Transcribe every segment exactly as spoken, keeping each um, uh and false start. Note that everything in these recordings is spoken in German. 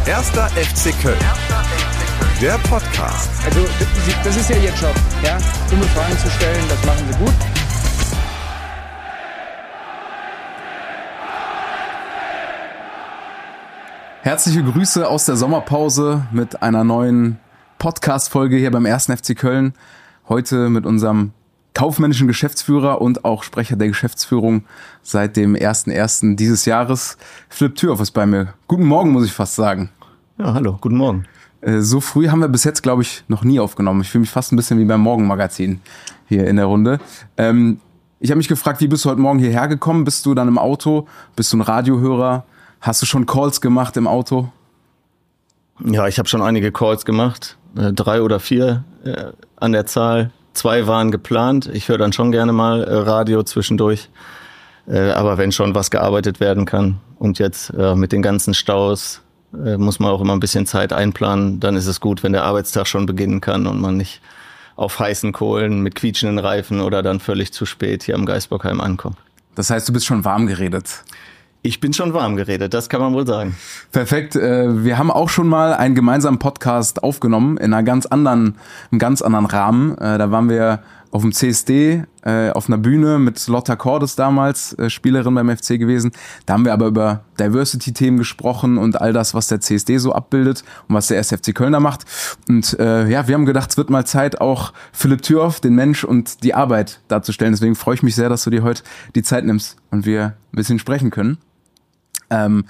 Erster F C Köln. Der Podcast. Also das ist ja Ihr Job, ja? Dumme Fragen zu stellen, das machen Sie gut. Herzliche Grüße aus der Sommerpause mit einer neuen Podcast-Folge hier beim Ersten F C Köln. Heute mit unserem kaufmännischen Geschäftsführer und auch Sprecher der Geschäftsführung seit dem ersten ersten dieses Jahres. Philipp Thürhoff ist bei mir. Guten Morgen, muss ich fast sagen. Ja, hallo, guten Morgen. So früh haben wir bis jetzt, glaube ich, noch nie aufgenommen. Ich fühle mich fast ein bisschen wie beim Morgenmagazin hier in der Runde. Ähm, ich habe mich gefragt, wie bist du heute Morgen hierher gekommen? Bist du dann im Auto? Bist du ein Radiohörer? Hast du schon Calls gemacht im Auto? Ja, ich habe schon einige Calls gemacht. Äh, drei oder vier äh, an der Zahl. Zwei waren geplant. Ich höre dann schon gerne mal äh, Radio zwischendurch. Äh, aber wenn schon was gearbeitet werden kann und jetzt äh, mit den ganzen Staus äh, muss man auch immer ein bisschen Zeit einplanen, dann ist es gut, wenn der Arbeitstag schon beginnen kann und man nicht auf heißen Kohlen mit quietschenden Reifen oder dann völlig zu spät hier am Geisbockheim ankommt. Das heißt, du bist schon warm geredet. Ich bin schon warm geredet, das kann man wohl sagen. Perfekt. Wir haben auch schon mal einen gemeinsamen Podcast aufgenommen in einer ganz anderen, einem ganz anderen Rahmen. Da waren wir auf dem C S D, auf einer Bühne mit Lotta Cordes damals, Spielerin beim F C gewesen. Da haben wir aber über Diversity-Themen gesprochen und all das, was der C S D so abbildet und was der erste F C Köln da macht. Und äh, ja, wir haben gedacht, es wird mal Zeit, auch Philipp Thürhoff, den Mensch und die Arbeit darzustellen. Deswegen freue ich mich sehr, dass du dir heute die Zeit nimmst und wir ein bisschen sprechen können. Ähm,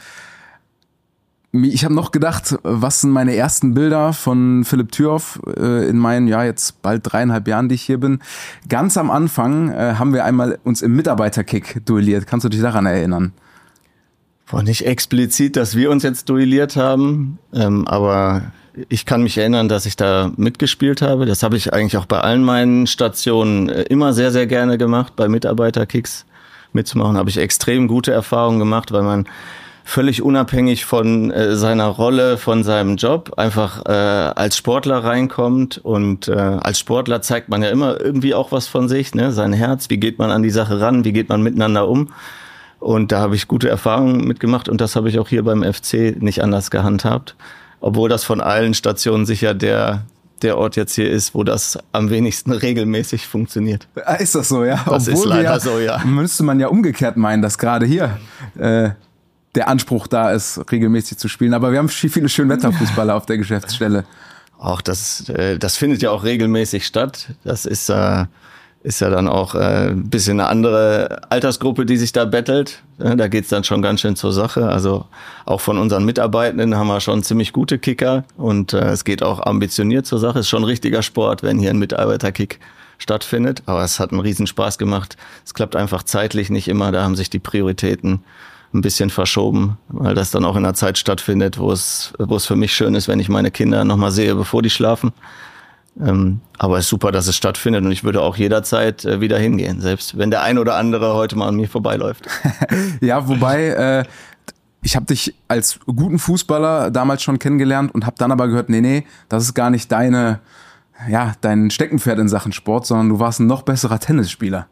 ich habe noch gedacht, was sind meine ersten Bilder von Philipp Thürhoff äh, in meinen, ja jetzt bald dreieinhalb Jahren, die ich hier bin. Ganz am Anfang äh, haben wir einmal uns im Mitarbeiterkick duelliert. Kannst du dich daran erinnern? Boah, nicht explizit, dass wir uns jetzt duelliert haben, ähm, aber ich kann mich erinnern, dass ich da mitgespielt habe. Das habe ich eigentlich auch bei allen meinen Stationen äh, immer sehr, sehr gerne gemacht, bei Mitarbeiterkicks mitzumachen, habe ich extrem gute Erfahrungen gemacht, weil man völlig unabhängig von äh, seiner Rolle, von seinem Job einfach äh, als Sportler reinkommt und äh, als Sportler zeigt man ja immer irgendwie auch was von sich, ne? Sein Herz, wie geht man an die Sache ran, wie geht man miteinander um, und da habe ich gute Erfahrungen mitgemacht und das habe ich auch hier beim F C nicht anders gehandhabt, obwohl das von allen Stationen sicher der der Ort jetzt hier ist, wo das am wenigsten regelmäßig funktioniert. Ist das so, ja? Das Obwohl ist leider ja, so, ja. Müsste man ja umgekehrt meinen, dass gerade hier äh, der Anspruch da ist, regelmäßig zu spielen. Aber wir haben viele Schönwetterfußballer auf der Geschäftsstelle. Auch das, äh, das findet ja auch regelmäßig statt. Das ist äh, ist ja dann auch äh, ein bisschen eine andere Altersgruppe, die sich da bettelt. Da geht's dann schon ganz schön zur Sache. Also auch von unseren Mitarbeitenden haben wir schon ziemlich gute Kicker und äh, es geht auch ambitioniert zur Sache. Ist schon ein richtiger Sport, wenn hier ein Mitarbeiterkick stattfindet. Aber es hat einen riesen Spaß gemacht. Es klappt einfach zeitlich nicht immer. Da haben sich die Prioritäten ein bisschen verschoben, weil das dann auch in einer Zeit stattfindet, wo es wo es für mich schön ist, wenn ich meine Kinder nochmal sehe, bevor die schlafen. Ähm, aber es ist super, dass es stattfindet und ich würde auch jederzeit äh, wieder hingehen, selbst wenn der ein oder andere heute mal an mir vorbeiläuft. Ja, wobei äh, ich habe dich als guten Fußballer damals schon kennengelernt und habe dann aber gehört, nee, nee, das ist gar nicht deine, ja, dein Steckenpferd in Sachen Sport, sondern du warst ein noch besserer Tennisspieler.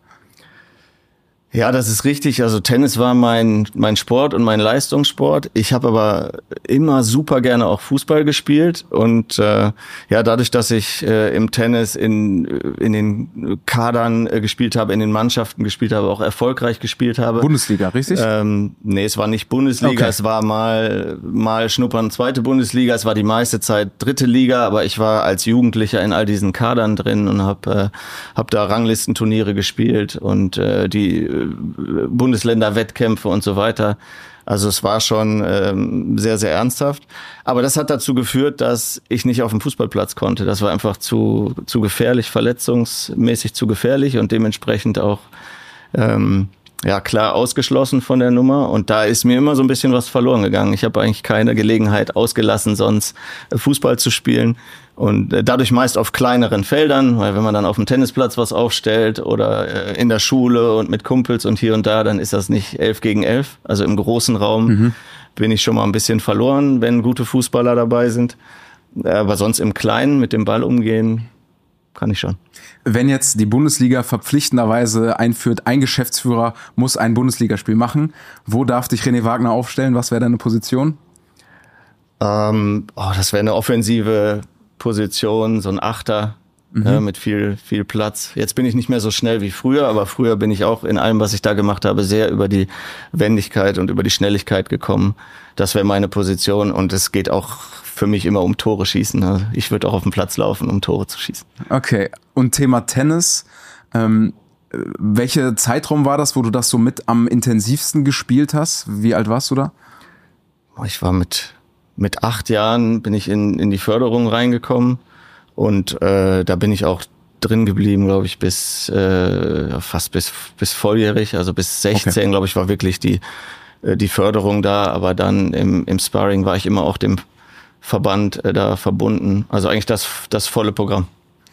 Ja, das ist richtig. Also Tennis war mein mein Sport und mein Leistungssport. Ich habe aber immer super gerne auch Fußball gespielt und äh, ja, dadurch, dass ich äh, im Tennis in in den Kadern äh, gespielt habe, in den Mannschaften gespielt habe, auch erfolgreich gespielt habe. Bundesliga, richtig? Ähm, nee, es war nicht Bundesliga. Okay. Es war mal mal schnuppern zweite Bundesliga. Es war die meiste Zeit dritte Liga, aber ich war als Jugendlicher in all diesen Kadern drin und habe äh, hab da Ranglistenturniere gespielt und äh, die Bundesländer-Wettkämpfe und so weiter. Also es war schon ähm, sehr, sehr ernsthaft. Aber das hat dazu geführt, dass ich nicht auf dem Fußballplatz konnte. Das war einfach zu zu gefährlich, verletzungsmäßig zu gefährlich und dementsprechend auch ähm, ja klar ausgeschlossen von der Nummer. Und da ist mir immer so ein bisschen was verloren gegangen. Ich habe eigentlich keine Gelegenheit ausgelassen, sonst Fußball zu spielen. Und dadurch meist auf kleineren Feldern, weil wenn man dann auf dem Tennisplatz was aufstellt oder in der Schule und mit Kumpels und hier und da, dann ist das nicht elf gegen elf. Also im großen Raum mhm. bin ich schon mal ein bisschen verloren, wenn gute Fußballer dabei sind. Aber sonst im Kleinen mit dem Ball umgehen, kann ich schon. Wenn jetzt die Bundesliga verpflichtenderweise einführt, ein Geschäftsführer muss ein Bundesligaspiel machen, wo darf dich René Wagner aufstellen? Was wäre deine Position? Ähm, oh, das wäre eine offensive Position, so ein Achter. Mhm. Äh, mit viel, viel Platz. Jetzt bin ich nicht mehr so schnell wie früher, aber früher bin ich auch in allem, was ich da gemacht habe, sehr über die Wendigkeit und über die Schnelligkeit gekommen. Das wäre meine Position und es geht auch für mich immer um Tore schießen. Also ich würde auch auf den Platz laufen, um Tore zu schießen. Okay, und Thema Tennis. Ähm, welcher Zeitraum war das, wo du das so mit am intensivsten gespielt hast? Wie alt warst du da? Ich war mit, mit acht Jahren, bin ich in, in die Förderung reingekommen. Und äh, da bin ich auch drin geblieben, glaube ich, bis äh, fast bis bis volljährig, also bis sechzehn, okay. glaube ich, war wirklich die äh, die Förderung da. Aber dann im im Sparring war ich immer auch dem Verband äh, da verbunden. Also eigentlich das das volle Programm.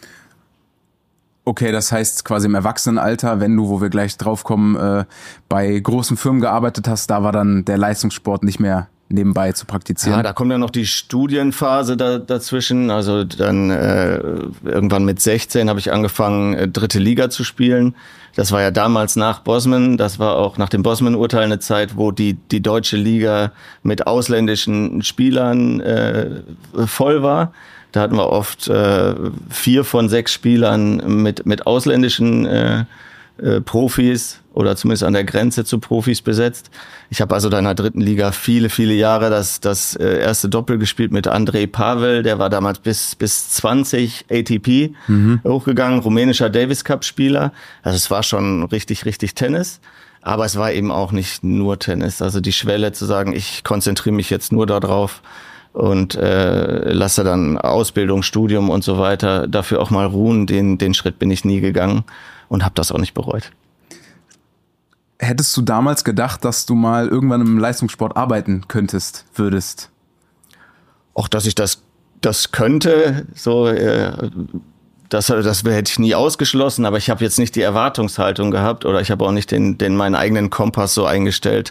Okay, das heißt quasi im Erwachsenenalter, wenn du, wo wir gleich drauf kommen, äh, bei großen Firmen gearbeitet hast, da war dann der Leistungssport nicht mehr nebenbei zu praktizieren. Ja, da kommt dann noch die Studienphase da, dazwischen. Also dann äh, irgendwann mit sechzehn habe ich angefangen, äh, dritte Liga zu spielen. Das war ja damals nach Bosman. Das war auch nach dem Bosman-Urteil eine Zeit, wo die die deutsche Liga mit ausländischen Spielern äh, voll war. Da hatten wir oft äh, vier von sechs Spielern mit mit ausländischen äh, äh, Profis oder zumindest an der Grenze zu Profis besetzt. Ich habe also da in der dritten Liga viele, viele Jahre das das äh, erste Doppel gespielt mit Andrei Pavel, der war damals bis bis zwanzig A T P mhm. hochgegangen, rumänischer Davis Cup Spieler. Also es war schon richtig, richtig Tennis. Aber es war eben auch nicht nur Tennis. Also die Schwelle zu sagen, ich konzentriere mich jetzt nur darauf und äh, lasse dann Ausbildung, Studium und so weiter dafür auch mal ruhen, den den Schritt bin ich nie gegangen und habe das auch nicht bereut. Hättest du damals gedacht, dass du mal irgendwann im Leistungssport arbeiten könntest, würdest? Auch, dass ich das das könnte, so äh, das das hätte ich nie ausgeschlossen, aber ich habe jetzt nicht die Erwartungshaltung gehabt oder ich habe auch nicht den den meinen eigenen Kompass so eingestellt,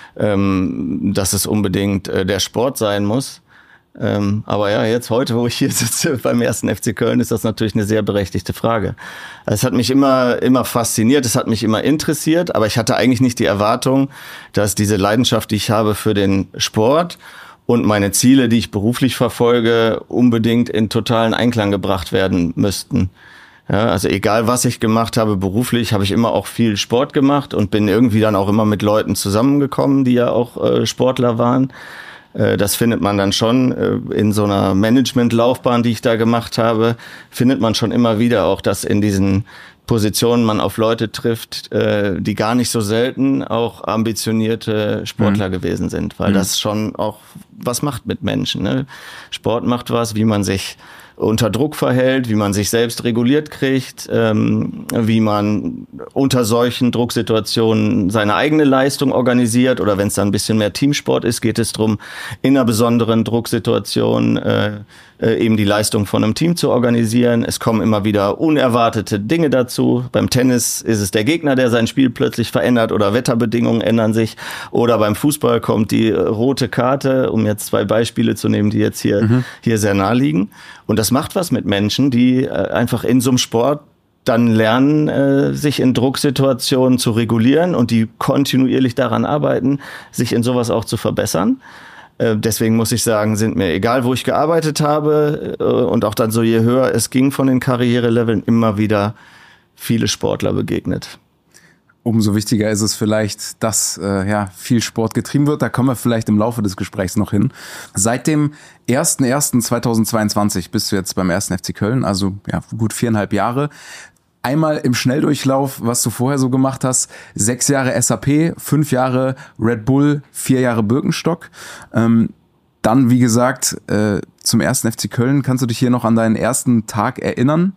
ähm, dass es unbedingt äh, der Sport sein muss. Ähm, aber ja, jetzt heute, wo ich hier sitze beim ersten F C Köln, ist das natürlich eine sehr berechtigte Frage. Es hat mich immer immer fasziniert, es hat mich immer interessiert, aber ich hatte eigentlich nicht die Erwartung, dass diese Leidenschaft, die ich habe für den Sport und meine Ziele, die ich beruflich verfolge, unbedingt in totalen Einklang gebracht werden müssten. Ja, also egal, was ich gemacht habe beruflich, habe ich immer auch viel Sport gemacht und bin irgendwie dann auch immer mit Leuten zusammengekommen, die ja auch äh, Sportler waren. Das findet man dann schon in so einer Managementlaufbahn, die ich da gemacht habe, findet man schon immer wieder auch, dass in diesen Positionen man auf Leute trifft, die gar nicht so selten auch ambitionierte Sportler mhm. gewesen sind, weil mhm. das schon auch was macht mit Menschen. Ne? Sport macht was, wie man sich unter Druck verhält, wie man sich selbst reguliert kriegt, ähm, wie man unter solchen Drucksituationen seine eigene Leistung organisiert oder wenn es dann ein bisschen mehr Teamsport ist, geht es darum, in einer besonderen Drucksituation äh, äh, eben die Leistung von einem Team zu organisieren. Es kommen immer wieder unerwartete Dinge dazu. Beim Tennis ist es der Gegner, der sein Spiel plötzlich verändert oder Wetterbedingungen ändern sich oder beim Fußball kommt die rote Karte, um jetzt zwei Beispiele zu nehmen, die jetzt hier, mhm. hier sehr nahe liegen. Und das macht was mit Menschen, die äh, einfach in so einem Sport dann lernen, äh, sich in Drucksituationen zu regulieren und die kontinuierlich daran arbeiten, sich in sowas auch zu verbessern. Äh, deswegen muss ich sagen, sind mir, egal wo ich gearbeitet habe äh, und auch dann so je höher es ging von den Karriereleveln, immer wieder viele Sportler begegnet. Umso wichtiger ist es vielleicht, dass äh, ja viel Sport getrieben wird. Da kommen wir vielleicht im Laufe des Gesprächs noch hin. Seit dem erster erster zweitausendzweiundzwanzig bist du jetzt beim ersten F C Köln, also ja gut viereinhalb Jahre. Einmal im Schnelldurchlauf, was du vorher so gemacht hast, sechs Jahre S A P, fünf Jahre Red Bull, vier Jahre Birkenstock. Ähm, dann, wie gesagt, äh, zum ersten F C Köln. Kannst du dich hier noch an deinen ersten Tag erinnern?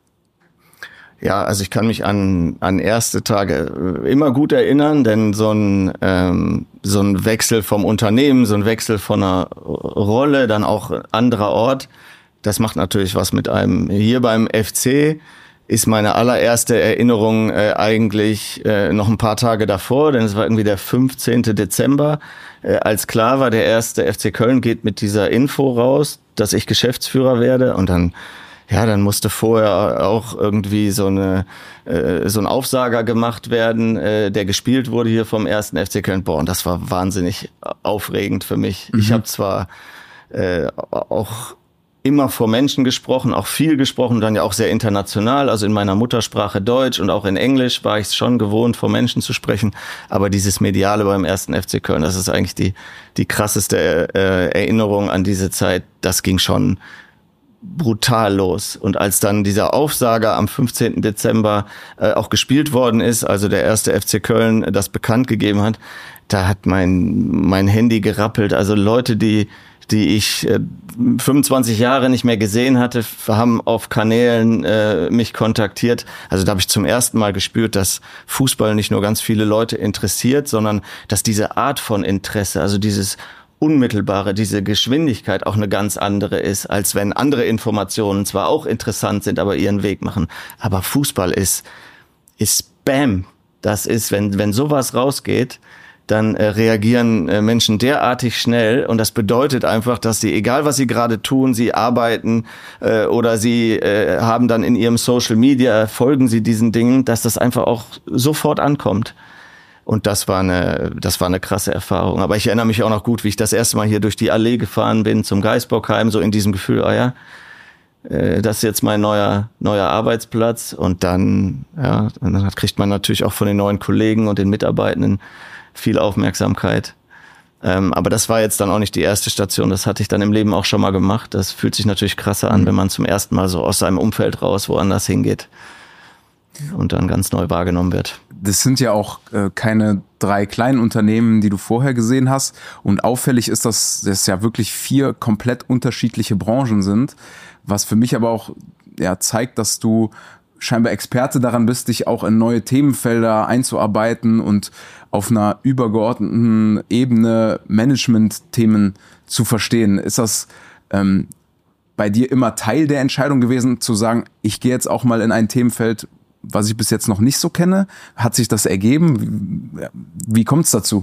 Ja, also ich kann mich an an erste Tage immer gut erinnern, denn so ein ähm, so ein Wechsel vom Unternehmen, so ein Wechsel von einer Rolle, dann auch anderer Ort, das macht natürlich was mit einem. Hier beim F C ist meine allererste Erinnerung äh, eigentlich äh, noch ein paar Tage davor, denn es war irgendwie der fünfzehnten Dezember, äh, als klar war, der erste F C Köln geht mit dieser Info raus, dass ich Geschäftsführer werde und dann Ja, dann musste vorher auch irgendwie so eine äh, so ein Aufsager gemacht werden, äh, der gespielt wurde hier vom ersten F C Köln. Boah, und das war wahnsinnig aufregend für mich. Mhm. Ich habe zwar äh, auch immer vor Menschen gesprochen, auch viel gesprochen, dann ja auch sehr international, also in meiner Muttersprache Deutsch und auch in Englisch war ich es schon gewohnt, vor Menschen zu sprechen. Aber dieses Mediale beim ersten F C Köln, das ist eigentlich die, die krasseste äh, Erinnerung an diese Zeit. Das ging schon brutal los. Und als dann dieser Aufsager am fünfzehnten Dezember äh, auch gespielt worden ist, also der erste F C Köln das bekannt gegeben hat, da hat mein, mein Handy gerappelt. Also Leute, die die ich äh, fünfundzwanzig Jahre nicht mehr gesehen hatte, haben auf Kanälen äh, mich kontaktiert. Also da habe ich zum ersten Mal gespürt, dass Fußball nicht nur ganz viele Leute interessiert, sondern dass diese Art von Interesse, also dieses Unmittelbare, diese Geschwindigkeit auch eine ganz andere ist, als wenn andere Informationen zwar auch interessant sind, aber ihren Weg machen. Aber Fußball ist, ist Bam. Das ist, wenn, wenn sowas rausgeht, dann äh, reagieren äh, Menschen derartig schnell und das bedeutet einfach, dass sie, egal was sie gerade tun, sie arbeiten äh, oder sie äh, haben dann in ihrem Social Media, folgen sie diesen Dingen, dass das einfach auch sofort ankommt. Und das war eine, das war eine krasse Erfahrung. Aber ich erinnere mich auch noch gut, wie ich das erste Mal hier durch die Allee gefahren bin zum Geisbockheim, so in diesem Gefühl, ah ja, äh, das ist jetzt mein neuer, neuer Arbeitsplatz. Und dann, ja, dann kriegt man natürlich auch von den neuen Kollegen und den Mitarbeitenden viel Aufmerksamkeit. Ähm, aber das war jetzt dann auch nicht die erste Station. Das hatte ich dann im Leben auch schon mal gemacht. Das fühlt sich natürlich krasser an, wenn man zum ersten Mal so aus seinem Umfeld raus woanders hingeht und dann ganz neu wahrgenommen wird. Das sind ja auch äh, keine drei kleinen Unternehmen, die du vorher gesehen hast. Und auffällig ist, dass das ja wirklich vier komplett unterschiedliche Branchen sind. Was für mich aber auch ja, zeigt, dass du scheinbar Experte daran bist, dich auch in neue Themenfelder einzuarbeiten und auf einer übergeordneten Ebene Management-Themen zu verstehen. Ist das ähm, bei dir immer Teil der Entscheidung gewesen, zu sagen, ich gehe jetzt auch mal in ein Themenfeld, was ich bis jetzt noch nicht so kenne? Hat sich das ergeben? Wie, wie kommt es dazu?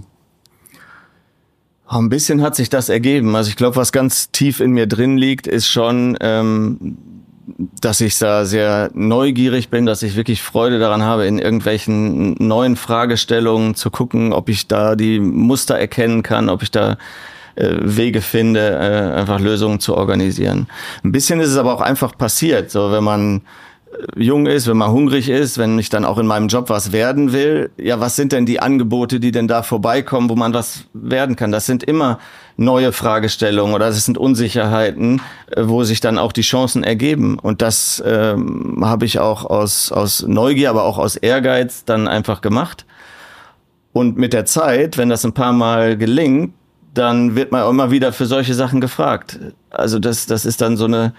Ein bisschen hat sich das ergeben. Also ich glaube, was ganz tief in mir drin liegt, ist schon, ähm, dass ich da sehr neugierig bin, dass ich wirklich Freude daran habe, in irgendwelchen neuen Fragestellungen zu gucken, ob ich da die Muster erkennen kann, ob ich da äh, Wege finde, äh, einfach Lösungen zu organisieren. Ein bisschen ist es aber auch einfach passiert, so wenn man jung ist, wenn man hungrig ist, wenn ich dann auch in meinem Job was werden will, ja, was sind denn die Angebote, die denn da vorbeikommen, wo man was werden kann? Das sind immer neue Fragestellungen oder das sind Unsicherheiten, wo sich dann auch die Chancen ergeben. Und das ähm, habe ich auch aus, aus Neugier, aber auch aus Ehrgeiz dann einfach gemacht. Und mit der Zeit, wenn das ein paar Mal gelingt, dann wird man auch immer wieder für solche Sachen gefragt. Also das, das ist dann so eine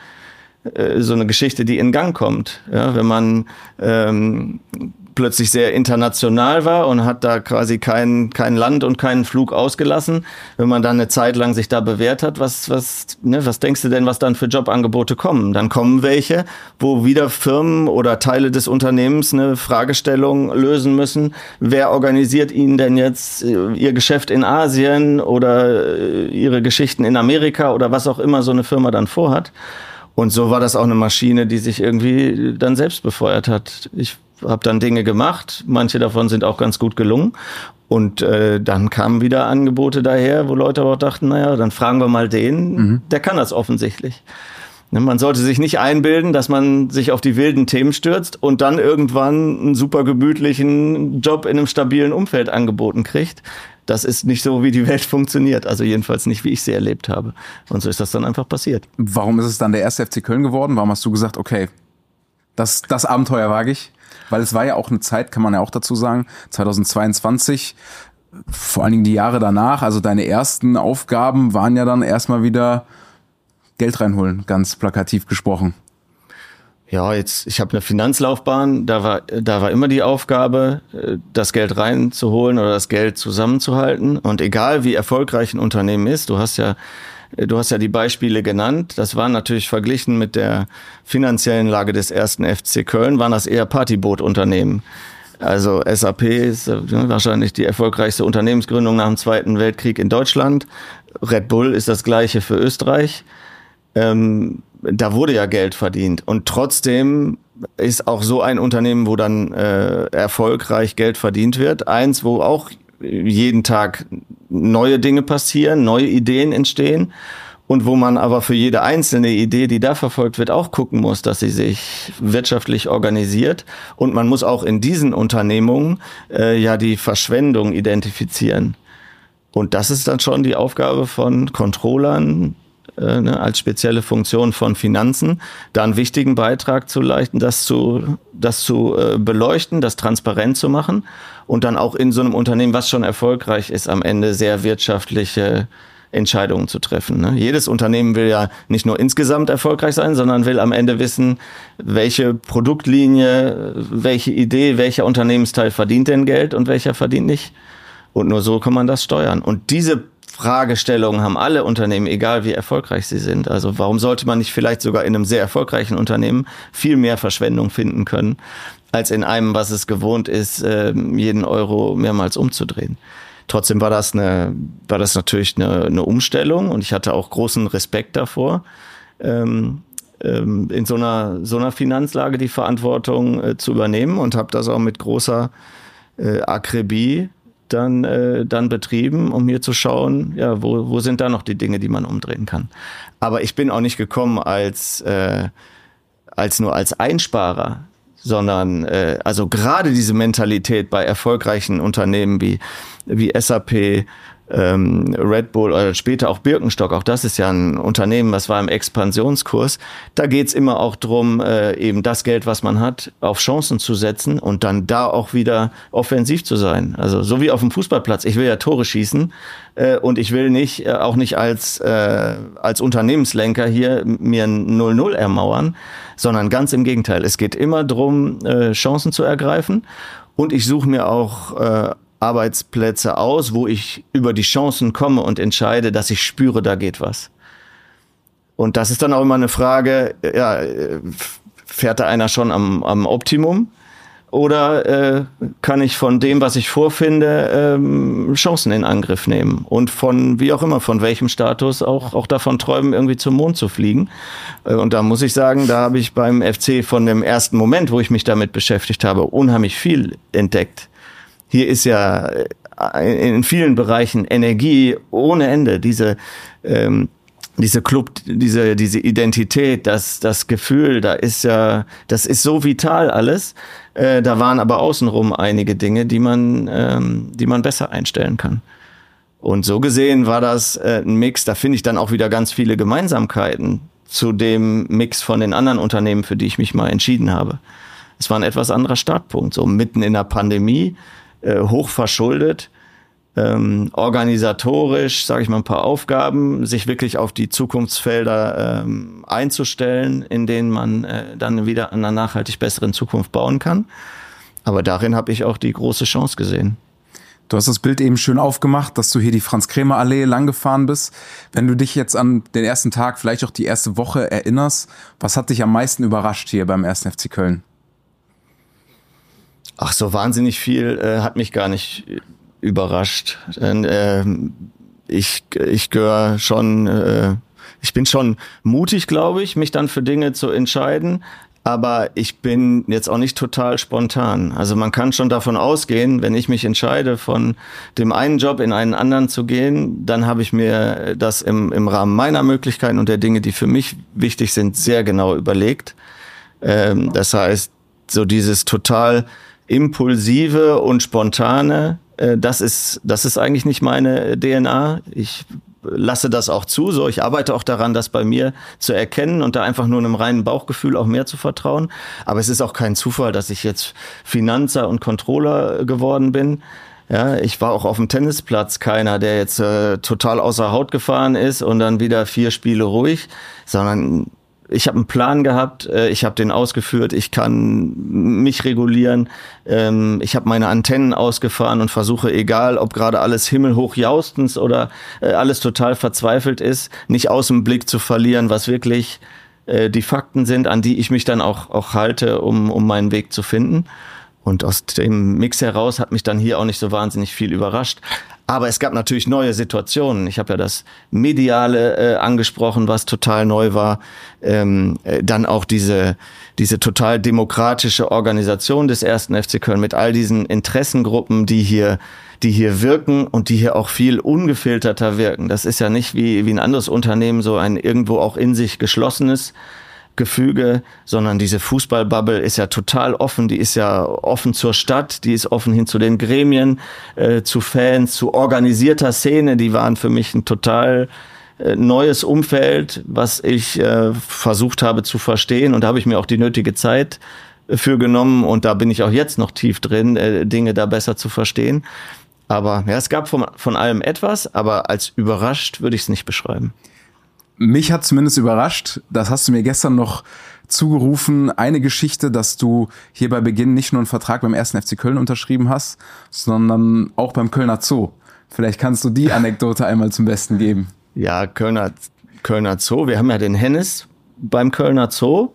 so eine Geschichte, die in Gang kommt. Ja, wenn man ähm, plötzlich sehr international war und hat da quasi kein, kein Land und keinen Flug ausgelassen, wenn man dann eine Zeit lang sich da bewährt hat, was, was, ne, was denkst du denn, was dann für Jobangebote kommen? Dann kommen welche, wo wieder Firmen oder Teile des Unternehmens eine Fragestellung lösen müssen. Wer organisiert ihnen denn jetzt ihr Geschäft in Asien oder ihre Geschichten in Amerika oder was auch immer so eine Firma dann vorhat? Und so war das auch eine Maschine, die sich irgendwie dann selbst befeuert hat. Ich habe dann Dinge gemacht, manche davon sind auch ganz gut gelungen. Und äh, dann kamen wieder Angebote daher, wo Leute aber auch dachten, naja, dann fragen wir mal den, mhm. der kann das offensichtlich. Man sollte sich nicht einbilden, dass man sich auf die wilden Themen stürzt und dann irgendwann einen super gemütlichen Job in einem stabilen Umfeld angeboten kriegt. Das ist nicht so, wie die Welt funktioniert. Also jedenfalls nicht, wie ich sie erlebt habe. Und so ist das dann einfach passiert. Warum ist es dann der erste F C Köln geworden? Warum hast du gesagt, okay, das, das Abenteuer wage ich? Weil es war ja auch eine Zeit, kann man ja auch dazu sagen, zweitausendzweiundzwanzig, vor allen Dingen die Jahre danach, also deine ersten Aufgaben waren ja dann erstmal wieder Geld reinholen, ganz plakativ gesprochen. Ja, jetzt, ich habe eine Finanzlaufbahn, da war, da war immer die Aufgabe, das Geld reinzuholen oder das Geld zusammenzuhalten. Und egal wie erfolgreich ein Unternehmen ist, du hast ja, du hast ja die Beispiele genannt, das war natürlich verglichen mit der finanziellen Lage des ersten F C Köln, waren das eher Partybootunternehmen. Also S A P ist wahrscheinlich die erfolgreichste Unternehmensgründung nach dem Zweiten Weltkrieg in Deutschland. Red Bull ist das gleiche für Österreich. Ähm, da wurde ja Geld verdient und trotzdem ist auch so ein Unternehmen, wo dann äh, erfolgreich Geld verdient wird, eins, wo auch jeden Tag neue Dinge passieren, neue Ideen entstehen und wo man aber für jede einzelne Idee, die da verfolgt wird, auch gucken muss, dass sie sich wirtschaftlich organisiert. Und man muss auch in diesen Unternehmungen äh, ja die Verschwendung identifizieren. Und das ist dann schon die Aufgabe von Controllern, äh, ne, als spezielle Funktion von Finanzen, da einen wichtigen Beitrag zu leisten, das zu, das zu äh, beleuchten, das transparent zu machen und dann auch in so einem Unternehmen, was schon erfolgreich ist, am Ende sehr wirtschaftliche Entscheidungen zu treffen. Ne? Jedes Unternehmen will ja nicht nur insgesamt erfolgreich sein, sondern will am Ende wissen, welche Produktlinie, welche Idee, welcher Unternehmensteil verdient denn Geld und welcher verdient nicht. Und nur so kann man das steuern. Und diese Fragestellungen haben alle Unternehmen, egal wie erfolgreich sie sind. Also warum sollte man nicht vielleicht sogar in einem sehr erfolgreichen Unternehmen viel mehr Verschwendung finden können, als in einem, was es gewohnt ist, jeden Euro mehrmals umzudrehen. Trotzdem war das eine, war das natürlich eine, eine Umstellung und ich hatte auch großen Respekt davor, ähm, ähm, in so einer, so einer Finanzlage die Verantwortung äh, zu übernehmen und habe das auch mit großer äh, Akribie dann, äh, dann betrieben, um hier zu schauen, ja, wo, wo sind da noch die Dinge, die man umdrehen kann. Aber ich bin auch nicht gekommen als, äh, als nur als Einsparer, sondern äh, also gerade diese Mentalität bei erfolgreichen Unternehmen wie wie S A P, ähm, Red Bull oder später auch Birkenstock, auch das ist ja ein Unternehmen, was war im Expansionskurs, da geht's immer auch drum, äh, eben das Geld, was man hat, auf Chancen zu setzen und dann da auch wieder offensiv zu sein. Also so wie auf dem Fußballplatz, ich will ja Tore schießen äh, und ich will nicht, äh, auch nicht als, äh, als Unternehmenslenker hier mir ein null null ermauern, sondern ganz im Gegenteil. Es geht immer drum, äh, Chancen zu ergreifen und ich suche mir auch äh, Arbeitsplätze aus, wo ich über die Chancen komme und entscheide, dass ich spüre, da geht was. Und das ist dann auch immer eine Frage, ja, fährt da einer schon am, am Optimum oder äh, kann ich von dem, was ich vorfinde, ähm, Chancen in Angriff nehmen und von, wie auch immer, von welchem Status auch, auch davon träumen, irgendwie zum Mond zu fliegen. Und da muss ich sagen, da habe ich beim F C von dem ersten Moment, wo ich mich damit beschäftigt habe, unheimlich viel entdeckt. Hier ist ja in vielen Bereichen Energie ohne Ende, diese ähm, diese Club, diese diese Identität, das das Gefühl, da ist ja, das ist so vital alles. Äh, da waren aber außenrum einige Dinge, die man ähm, die man besser einstellen kann. Und so gesehen war das äh, ein Mix. Da finde ich dann auch wieder ganz viele Gemeinsamkeiten zu dem Mix von den anderen Unternehmen, für die ich mich mal entschieden habe. Es war ein etwas anderer Startpunkt, so mitten in der Pandemie. Äh, hoch verschuldet, ähm, organisatorisch, sage ich mal, ein paar Aufgaben, sich wirklich auf die Zukunftsfelder ähm, einzustellen, in denen man äh, dann wieder an einer nachhaltig besseren Zukunft bauen kann. Aber darin habe ich auch die große Chance gesehen. Du hast das Bild eben schön aufgemacht, dass du hier die Franz-Krämer-Allee lang gefahren bist. Wenn du dich jetzt an den ersten Tag, vielleicht auch die erste Woche erinnerst, was hat dich am meisten überrascht hier beim ersten F C Köln? Ach, so wahnsinnig viel äh, hat mich gar nicht überrascht. Äh, ich ich gehöre schon, äh, ich bin schon mutig, glaube ich, mich dann für Dinge zu entscheiden. Aber ich bin jetzt auch nicht total spontan. Also man kann schon davon ausgehen, wenn ich mich entscheide, von dem einen Job in einen anderen zu gehen, dann habe ich mir das im, im Rahmen meiner Möglichkeiten und der Dinge, die für mich wichtig sind, sehr genau überlegt. Ähm, das heißt, so dieses total impulsive und spontane, äh, das ist, das ist eigentlich nicht meine D N A. Ich lasse das auch zu, so. Ich arbeite auch daran, das bei mir zu erkennen und da einfach nur einem reinen Bauchgefühl auch mehr zu vertrauen. Aber es ist auch kein Zufall, dass ich jetzt Finanzer und Controller geworden bin. Ja, ich war auch auf dem Tennisplatz keiner, der jetzt äh, total außer Haut gefahren ist und dann wieder vier Spiele ruhig, sondern ich habe einen Plan gehabt, ich habe den ausgeführt, ich kann mich regulieren, ich habe meine Antennen ausgefahren und versuche, egal ob gerade alles himmelhoch jaustens oder alles total verzweifelt ist, nicht aus dem Blick zu verlieren, was wirklich die Fakten sind, an die ich mich dann auch, auch halte, um, um meinen Weg zu finden. Und aus dem Mix heraus hat mich dann hier auch nicht so wahnsinnig viel überrascht. Aber es gab natürlich neue Situationen. Ich habe ja das Mediale äh, angesprochen, was total neu war. Ähm, äh, dann auch diese diese total demokratische Organisation des ersten F C Köln mit all diesen Interessengruppen, die hier die hier wirken und die hier auch viel ungefilterter wirken. Das ist ja nicht wie wie ein anderes Unternehmen so ein irgendwo auch in sich geschlossenes Gefüge, sondern diese Fußballbubble ist ja total offen, die ist ja offen zur Stadt, die ist offen hin zu den Gremien, äh, zu Fans, zu organisierter Szene, die waren für mich ein total äh, neues Umfeld, was ich äh, versucht habe zu verstehen, und da habe ich mir auch die nötige Zeit für genommen, und da bin ich auch jetzt noch tief drin, äh, Dinge da besser zu verstehen. Aber ja, es gab von, von allem etwas, aber als überrascht würde ich es nicht beschreiben. Mich hat zumindest überrascht, das hast du mir gestern noch zugerufen, eine Geschichte, dass du hier bei Beginn nicht nur einen Vertrag beim ersten F C Köln unterschrieben hast, sondern auch beim Kölner Zoo. Vielleicht kannst du die Anekdote einmal zum Besten geben. Ja, Kölner, Kölner Zoo, wir haben ja den Hennes beim Kölner Zoo.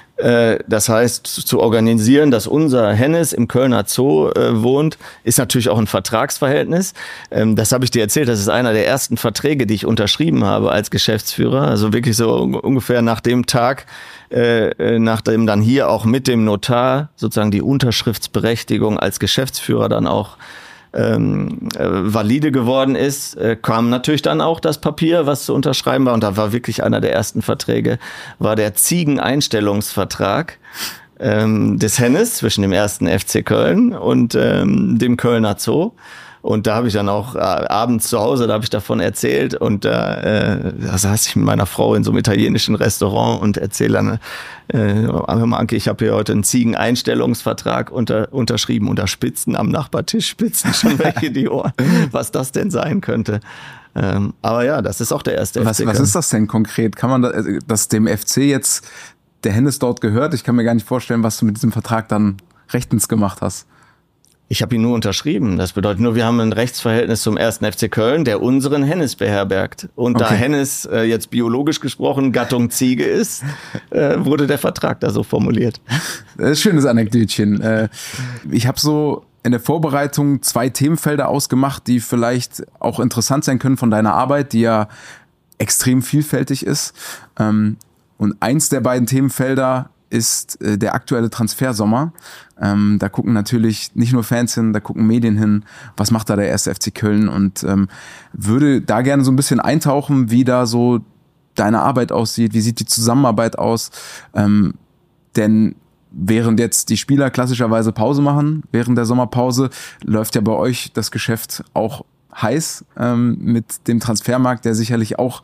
Das heißt, zu organisieren, dass unser Hennes im Kölner Zoo äh, wohnt, ist natürlich auch ein Vertragsverhältnis. Ähm, das habe ich dir erzählt, das ist einer der ersten Verträge, die ich unterschrieben habe als Geschäftsführer. Also wirklich so ungefähr nach dem Tag, äh, nachdem dann hier auch mit dem Notar sozusagen die Unterschriftsberechtigung als Geschäftsführer dann auch Ähm, äh, valide geworden ist, äh, kam natürlich dann auch das Papier, was zu unterschreiben war, und da war wirklich einer der ersten Verträge, war der Ziegeneinstellungsvertrag ähm, des Hennes zwischen dem ersten F C Köln und ähm, dem Kölner Zoo. Und da habe ich dann auch äh, abends zu Hause, da habe ich davon erzählt, und äh, da saß ich mit meiner Frau in so einem italienischen Restaurant und erzähle dann, äh, Anke, ich habe hier heute einen Ziegeneinstellungsvertrag unter, unterschrieben, und da spitzen am Nachbartisch, spitzen schon welche die Ohren, was das denn sein könnte. Ähm, aber ja, das ist auch der erste was, F C. Was ist das denn konkret? Kann man da, dass dem F C jetzt der Hennes dort gehört? Ich kann mir gar nicht vorstellen, was du mit diesem Vertrag dann rechtens gemacht hast. Ich habe ihn nur unterschrieben. Das bedeutet nur, wir haben ein Rechtsverhältnis zum ersten F C Köln, der unseren Hennes beherbergt. Und okay. Da Hennes äh, jetzt biologisch gesprochen Gattung Ziege ist, äh, wurde der Vertrag da so formuliert. Das ist ein schönes Anekdötchen. Äh, ich habe so in der Vorbereitung zwei Themenfelder ausgemacht, die vielleicht auch interessant sein können von deiner Arbeit, die ja extrem vielfältig ist. Ähm, und eins der beiden Themenfelder ist äh, der aktuelle Transfersommer. Ähm, da gucken natürlich nicht nur Fans hin, da gucken Medien hin, was macht da der erste F C Köln, und ähm, würde da gerne so ein bisschen eintauchen, wie da so deine Arbeit aussieht, wie sieht die Zusammenarbeit aus, ähm, denn während jetzt die Spieler klassischerweise Pause machen, während der Sommerpause, läuft ja bei euch das Geschäft auch heiß ähm, mit dem Transfermarkt, der sicherlich auch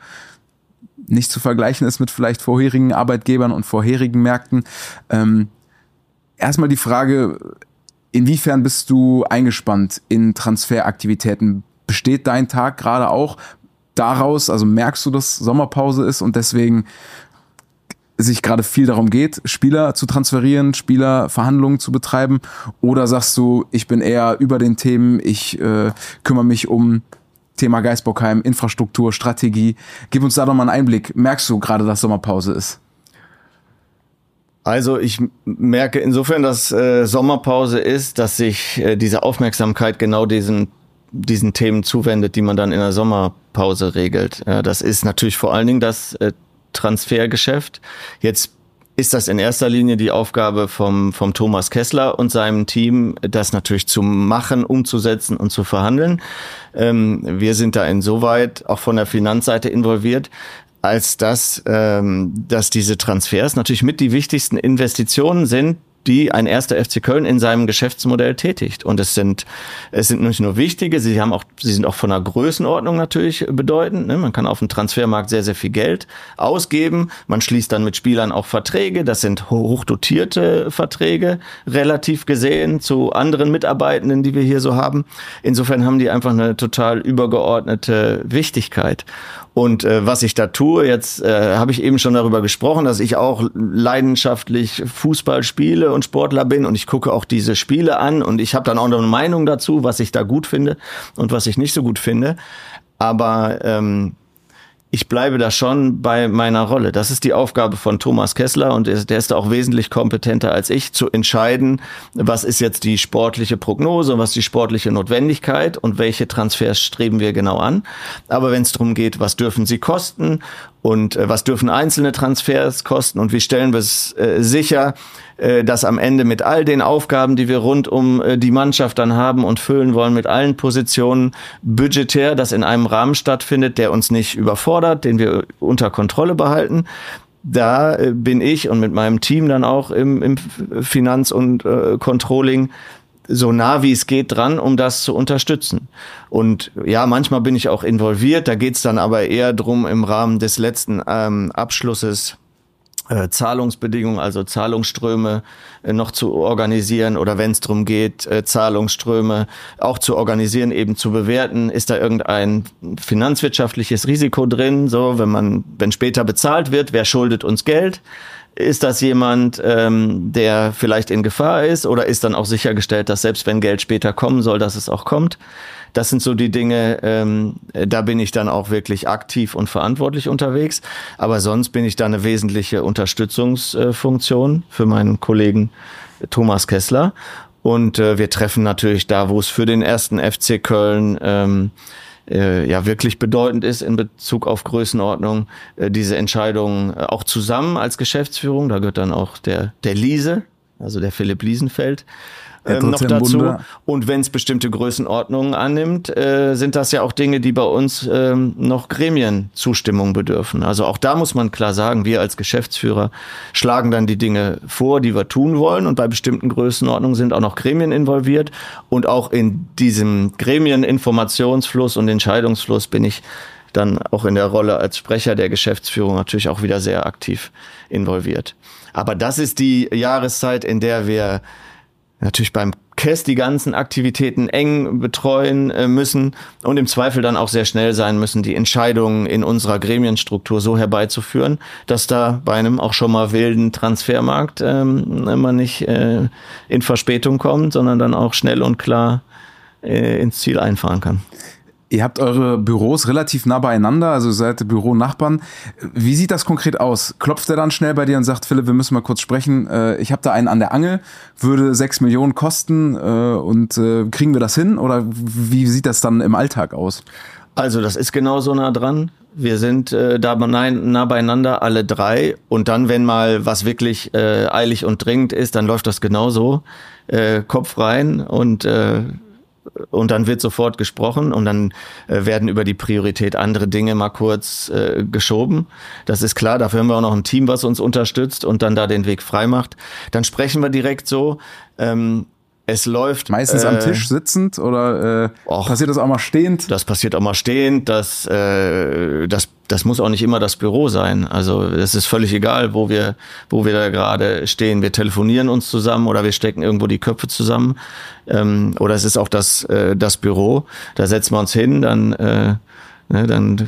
nicht zu vergleichen ist mit vielleicht vorherigen Arbeitgebern und vorherigen Märkten. Ähm, erstmal die Frage, inwiefern bist du eingespannt in Transferaktivitäten? Besteht dein Tag gerade auch daraus, also merkst du, dass Sommerpause ist und deswegen sich gerade viel darum geht, Spieler zu transferieren, Spielerverhandlungen zu betreiben? Oder sagst du, ich bin eher über den Themen, ich äh, kümmere mich um Thema Geisbockheim, Infrastruktur, Strategie. Gib uns da doch mal einen Einblick. Merkst du gerade, dass Sommerpause ist? Also ich merke insofern, dass äh, Sommerpause ist, dass sich äh, diese Aufmerksamkeit genau diesen, diesen Themen zuwendet, die man dann in der Sommerpause regelt. Ja, das ist natürlich vor allen Dingen das äh, Transfergeschäft. Jetzt ist das in erster Linie die Aufgabe vom, vom Thomas Kessler und seinem Team, das natürlich zu machen, umzusetzen und zu verhandeln. Ähm, wir sind da insoweit auch von der Finanzseite involviert, als dass, ähm, dass diese Transfers natürlich mit die wichtigsten Investitionen sind, die ein erster F C Köln in seinem Geschäftsmodell tätigt. Und es sind, es sind nicht nur wichtige, sie haben auch, sie sind auch von der Größenordnung natürlich bedeutend. Ne? Man kann auf dem Transfermarkt sehr, sehr viel Geld ausgeben. Man schließt dann mit Spielern auch Verträge. Das sind hochdotierte Verträge, relativ gesehen zu anderen Mitarbeitenden, die wir hier so haben. Insofern haben die einfach eine total übergeordnete Wichtigkeit. Und äh, was ich da tue, jetzt äh, habe ich eben schon darüber gesprochen, dass ich auch leidenschaftlich Fußball spiele und Sportler bin, und ich gucke auch diese Spiele an und ich habe dann auch noch eine Meinung dazu, was ich da gut finde und was ich nicht so gut finde. Aber ähm, ich bleibe da schon bei meiner Rolle. Das ist die Aufgabe von Thomas Kessler und der ist da auch wesentlich kompetenter als ich, zu entscheiden, was ist jetzt die sportliche Prognose, was ist die sportliche Notwendigkeit und welche Transfers streben wir genau an. Aber wenn es darum geht, was dürfen sie kosten und äh, was dürfen einzelne Transfers kosten und wie stellen wir es äh, sicher, äh, dass am Ende mit all den Aufgaben, die wir rund um äh, die Mannschaft dann haben und füllen wollen, mit allen Positionen budgetär, das in einem Rahmen stattfindet, der uns nicht überfordert, den wir unter Kontrolle behalten. Da äh, bin ich und mit meinem Team dann auch im, im Finanz- und äh, Controlling so nah wie es geht dran, um das zu unterstützen. Und ja, manchmal bin ich auch involviert, da geht's dann aber eher drum im Rahmen des letzten ähm, Abschlusses äh, Zahlungsbedingungen, also Zahlungsströme äh, noch zu organisieren oder wenn es darum geht, äh, Zahlungsströme auch zu organisieren, eben zu bewerten, ist da irgendein finanzwirtschaftliches Risiko drin, so wenn man, wenn später bezahlt wird, wer schuldet uns Geld? Ist das jemand, ähm, der vielleicht in Gefahr ist oder ist dann auch sichergestellt, dass selbst wenn Geld später kommen soll, dass es auch kommt? Das sind so die Dinge, ähm, da bin ich dann auch wirklich aktiv und verantwortlich unterwegs. Aber sonst bin ich da eine wesentliche Unterstützungsfunktion für meinen Kollegen Thomas Kessler. Und äh, wir treffen natürlich da, wo es für den ersten F C Köln ähm, ja wirklich bedeutend ist in Bezug auf Größenordnung, diese Entscheidungen auch zusammen als Geschäftsführung. Da gehört dann auch der der Liese, also der Philipp Liesenfeld, ähm, noch dazu. Bunde. Und wenn es bestimmte Größenordnungen annimmt, äh, sind das ja auch Dinge, die bei uns ähm, noch Gremienzustimmung bedürfen. Also auch da muss man klar sagen, wir als Geschäftsführer schlagen dann die Dinge vor, die wir tun wollen. Und bei bestimmten Größenordnungen sind auch noch Gremien involviert. Und auch in diesem Gremieninformationsfluss und Entscheidungsfluss bin ich dann auch in der Rolle als Sprecher der Geschäftsführung natürlich auch wieder sehr aktiv involviert. Aber das ist die Jahreszeit, in der wir natürlich beim K E S die ganzen Aktivitäten eng betreuen müssen und im Zweifel dann auch sehr schnell sein müssen, die Entscheidungen in unserer Gremienstruktur so herbeizuführen, dass da bei einem auch schon mal wilden Transfermarkt ähm, immer nicht äh, in Verspätung kommt, sondern dann auch schnell und klar äh, ins Ziel einfahren kann. Ihr habt eure Büros relativ nah beieinander, also seid Büronachbarn. Wie sieht das konkret aus? Klopft er dann schnell bei dir und sagt, Philipp, wir müssen mal kurz sprechen. Ich habe da einen an der Angel, würde sechs Millionen kosten und kriegen wir das hin? Oder wie sieht das dann im Alltag aus? Also das ist genauso nah dran. Wir sind äh, da nah beieinander, alle drei. Und dann, wenn mal was wirklich äh, eilig und dringend ist, dann läuft das genauso. Äh, Kopf rein und äh, Und dann wird sofort gesprochen und dann äh, werden über die Priorität andere Dinge mal kurz äh, geschoben. Das ist klar, dafür haben wir auch noch ein Team, was uns unterstützt und dann da den Weg frei macht. Dann sprechen wir direkt so. Ähm, es läuft... Meistens äh, am Tisch sitzend oder äh, och, passiert das auch mal stehend? Das passiert auch mal stehend. Das, äh, das, das muss auch nicht immer das Büro sein. Also es ist völlig egal, wo wir, wo wir da gerade stehen. Wir telefonieren uns zusammen oder wir stecken irgendwo die Köpfe zusammen. Ähm, oder es ist auch das, äh, das Büro. Da setzen wir uns hin, dann, äh, ne, dann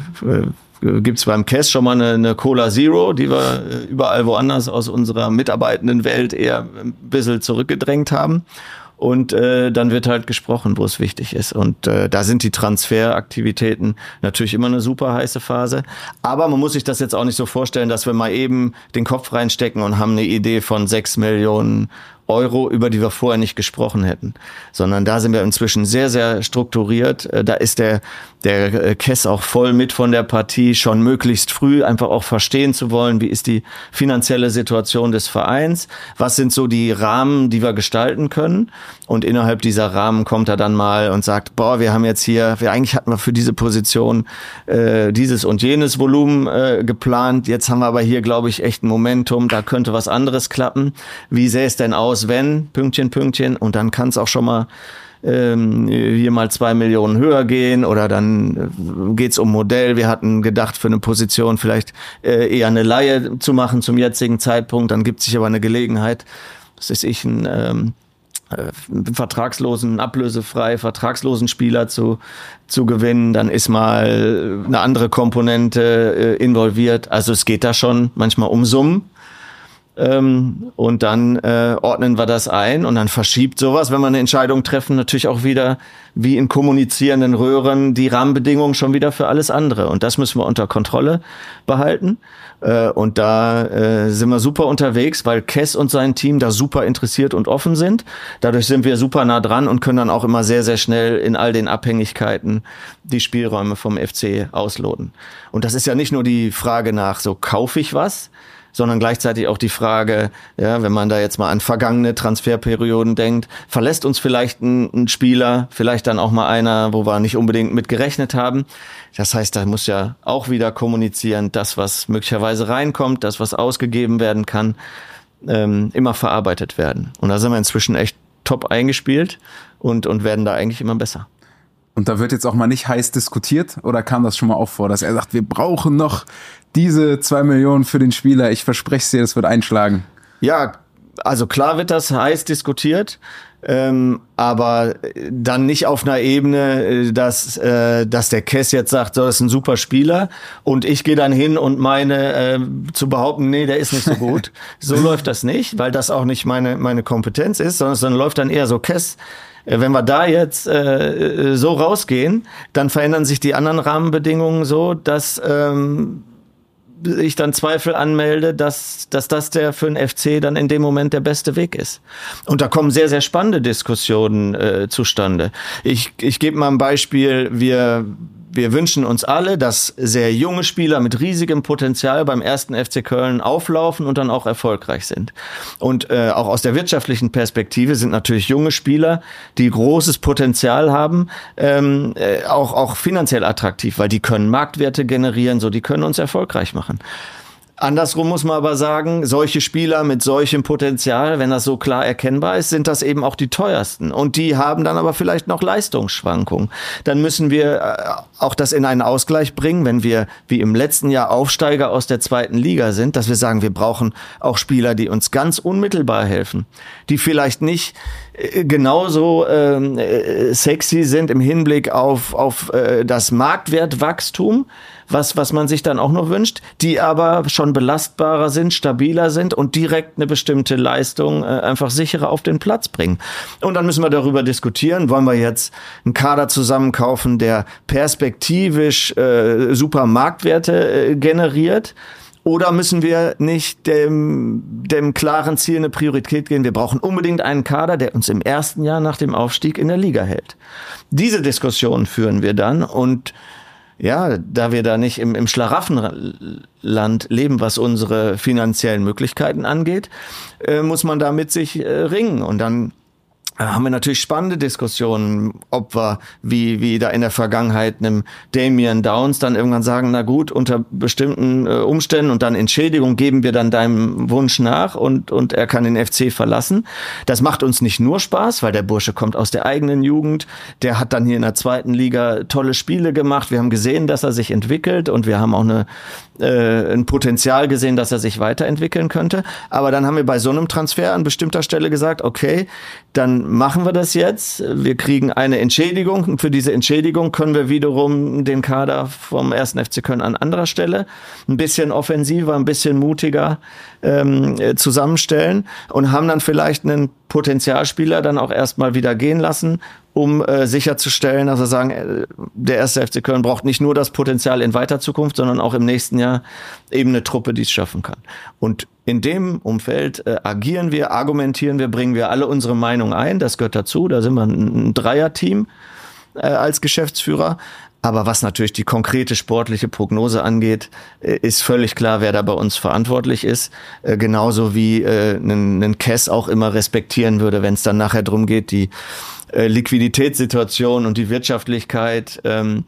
äh, gibt's beim K E S schon mal eine, eine Cola Zero, die wir äh, überall woanders aus unserer mitarbeitenden Welt eher ein bisschen zurückgedrängt haben. Und äh, dann wird halt gesprochen, wo es wichtig ist. Und äh, da sind die Transferaktivitäten natürlich immer eine super heiße Phase. Aber man muss sich das jetzt auch nicht so vorstellen, dass wir mal eben den Kopf reinstecken und haben eine Idee von sechs Millionen Euro, über die wir vorher nicht gesprochen hätten. Sondern da sind wir inzwischen sehr, sehr strukturiert. Da ist der, der K E S auch voll mit von der Partie, schon möglichst früh einfach auch verstehen zu wollen, wie ist die finanzielle Situation des Vereins, was sind so die Rahmen, die wir gestalten können. Und innerhalb dieser Rahmen kommt er dann mal und sagt, boah, wir haben jetzt hier, wir eigentlich hatten wir für diese Position äh, dieses und jenes Volumen äh, geplant. Jetzt haben wir aber hier, glaube ich, echt ein Momentum, da könnte was anderes klappen. Wie sähe es denn aus, wenn, Pünktchen, Pünktchen, und dann kann es auch schon mal ähm, hier mal zwei Millionen höher gehen oder dann geht's um Modell. Wir hatten gedacht, für eine Position vielleicht äh, eher eine Leihe zu machen zum jetzigen Zeitpunkt, dann gibt sich aber eine Gelegenheit, das ist ich ein ähm, vertragslosen, ablösefrei, vertragslosen Spieler zu, zu gewinnen, dann ist mal eine andere Komponente äh, involviert. Also es geht da schon manchmal um Summen. Ähm, und dann äh, ordnen wir das ein und dann verschiebt sowas, wenn wir eine Entscheidung treffen, natürlich auch wieder wie in kommunizierenden Röhren die Rahmenbedingungen schon wieder für alles andere. Und das müssen wir unter Kontrolle behalten. Äh, und da äh, sind wir super unterwegs, weil Kess und sein Team da super interessiert und offen sind. Dadurch sind wir super nah dran und können dann auch immer sehr, sehr schnell in all den Abhängigkeiten die Spielräume vom F C ausloten. Und das ist ja nicht nur die Frage nach, so kaufe ich was, sondern gleichzeitig auch die Frage, ja, wenn man da jetzt mal an vergangene Transferperioden denkt, verlässt uns vielleicht ein, ein Spieler, vielleicht dann auch mal einer, wo wir nicht unbedingt mit gerechnet haben. Das heißt, da muss ja auch wieder kommunizieren, das, was möglicherweise reinkommt, das, was ausgegeben werden kann, ähm, immer verarbeitet werden. Und da sind wir inzwischen echt top eingespielt und, und werden da eigentlich immer besser. Und da wird jetzt auch mal nicht heiß diskutiert, oder kam das schon mal auch vor, dass er sagt, wir brauchen noch diese zwei Millionen für den Spieler, ich verspreche es dir, das wird einschlagen? Ja, also klar wird das heiß diskutiert, ähm, aber dann nicht auf einer Ebene, dass, äh, dass der Kess jetzt sagt, so, das ist ein super Spieler und ich gehe dann hin und meine äh, zu behaupten, nee, der ist nicht so gut. So läuft das nicht, weil das auch nicht meine, meine Kompetenz ist, sondern es dann läuft dann eher so, Kess, wenn wir da jetzt äh, so rausgehen, dann verändern sich die anderen Rahmenbedingungen so, dass ähm, ich dann Zweifel anmelde, dass, dass das der für den F C dann in dem Moment der beste Weg ist. Und da kommen sehr, sehr spannende Diskussionen äh, zustande. Ich, ich gebe mal ein Beispiel. Wir, wir wünschen uns alle, dass sehr junge Spieler mit riesigem Potenzial beim ersten F C Köln auflaufen und dann auch erfolgreich sind. Und äh, auch aus der wirtschaftlichen Perspektive sind natürlich junge Spieler, die großes Potenzial haben, ähm, äh, auch, auch finanziell attraktiv, weil die können Marktwerte generieren, so die können uns erfolgreich machen. Andersrum muss man aber sagen, solche Spieler mit solchem Potenzial, wenn das so klar erkennbar ist, sind das eben auch die teuersten. Und die haben dann aber vielleicht noch Leistungsschwankungen. Dann müssen wir auch das in einen Ausgleich bringen, wenn wir wie im letzten Jahr Aufsteiger aus der zweiten Liga sind, dass wir sagen, wir brauchen auch Spieler, die uns ganz unmittelbar helfen, die vielleicht nicht genauso äh, sexy sind im Hinblick auf, auf äh, das Marktwertwachstum, was, was man sich dann auch noch wünscht, die aber schon belastbarer sind, stabiler sind und direkt eine bestimmte Leistung äh, einfach sicherer auf den Platz bringen. Und dann müssen wir darüber diskutieren, wollen wir jetzt einen Kader zusammenkaufen, der perspektivisch äh, super Marktwerte äh, generiert, oder müssen wir nicht dem, dem klaren Ziel eine Priorität geben? Wir brauchen unbedingt einen Kader, der uns im ersten Jahr nach dem Aufstieg in der Liga hält. Diese Diskussion führen wir dann und ja, da wir da nicht im, im Schlaraffenland leben, was unsere finanziellen Möglichkeiten angeht, äh, muss man da mit sich äh, ringen. Und dann haben wir natürlich spannende Diskussionen, ob wir, wie, wie da in der Vergangenheit einem Damian Downs dann irgendwann sagen, na gut, unter bestimmten äh, Umständen und dann Entschädigung geben wir dann deinem Wunsch nach und, und er kann den F C verlassen. Das macht uns nicht nur Spaß, weil der Bursche kommt aus der eigenen Jugend, der hat dann hier in der zweiten Liga tolle Spiele gemacht, wir haben gesehen, dass er sich entwickelt und wir haben auch eine, äh, ein Potenzial gesehen, dass er sich weiterentwickeln könnte. Aber dann haben wir bei so einem Transfer an bestimmter Stelle gesagt, okay, dann machen wir das jetzt. Wir kriegen eine Entschädigung. Und für diese Entschädigung können wir wiederum den Kader vom ersten F C Köln an anderer Stelle ein bisschen offensiver, ein bisschen mutiger ähm, zusammenstellen und haben dann vielleicht einen Potenzialspieler dann auch erstmal wieder gehen lassen, um äh, sicherzustellen, dass wir sagen, äh, der erste F C Köln braucht nicht nur das Potenzial in weiter Zukunft, sondern auch im nächsten Jahr eben eine Truppe, die es schaffen kann. Und in dem Umfeld äh, agieren wir, argumentieren wir, bringen wir alle unsere Meinung ein. Das gehört dazu. Da sind wir ein, ein Dreier-Team äh, als Geschäftsführer. Aber was natürlich die konkrete sportliche Prognose angeht, ist völlig klar, wer da bei uns verantwortlich ist. Genauso wie ein Kess auch immer respektieren würde, wenn es dann nachher drum geht, die Liquiditätssituation und die Wirtschaftlichkeit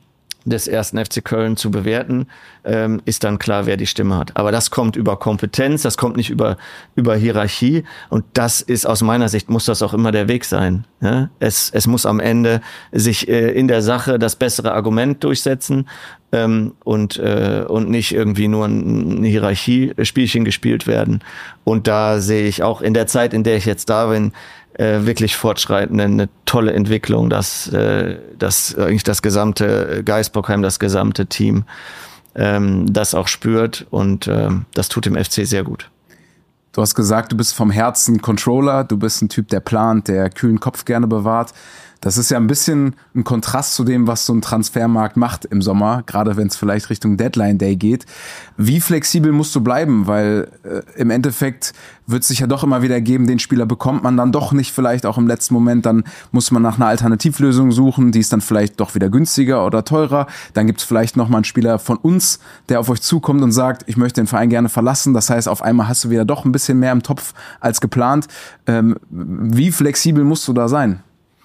des ersten F C Köln zu bewerten, ähm, ist dann klar, wer die Stimme hat. Aber das kommt über Kompetenz, das kommt nicht über über Hierarchie und das ist aus meiner Sicht, muss das auch immer der Weg sein. Ja? Es, es muss am Ende sich äh, in der Sache das bessere Argument durchsetzen ähm, und, äh, und nicht irgendwie nur ein, ein Hierarchiespielchen gespielt werden. Und da sehe ich auch in der Zeit, in der ich jetzt da bin, Äh, wirklich fortschreitende, eine tolle Entwicklung, dass, äh, dass eigentlich das gesamte Geisbockheim, das gesamte Team ähm, das auch spürt und äh, das tut dem F C sehr gut. Du hast gesagt, du bist vom Herzen Controller, du bist ein Typ, der plant, der kühlen Kopf gerne bewahrt. Das ist ja ein bisschen ein Kontrast zu dem, was so ein Transfermarkt macht im Sommer, gerade wenn es vielleicht Richtung Deadline Day geht. Wie flexibel musst du bleiben? Weil äh, im Endeffekt wird es sich ja doch immer wieder geben, den Spieler bekommt man dann doch nicht vielleicht auch im letzten Moment. Dann muss man nach einer Alternativlösung suchen, die ist dann vielleicht doch wieder günstiger oder teurer. Dann gibt es vielleicht nochmal einen Spieler von uns, der auf euch zukommt und sagt, ich möchte den Verein gerne verlassen. Das heißt, auf einmal hast du wieder doch ein bisschen mehr im Topf als geplant. Ähm, wie flexibel musst du da sein?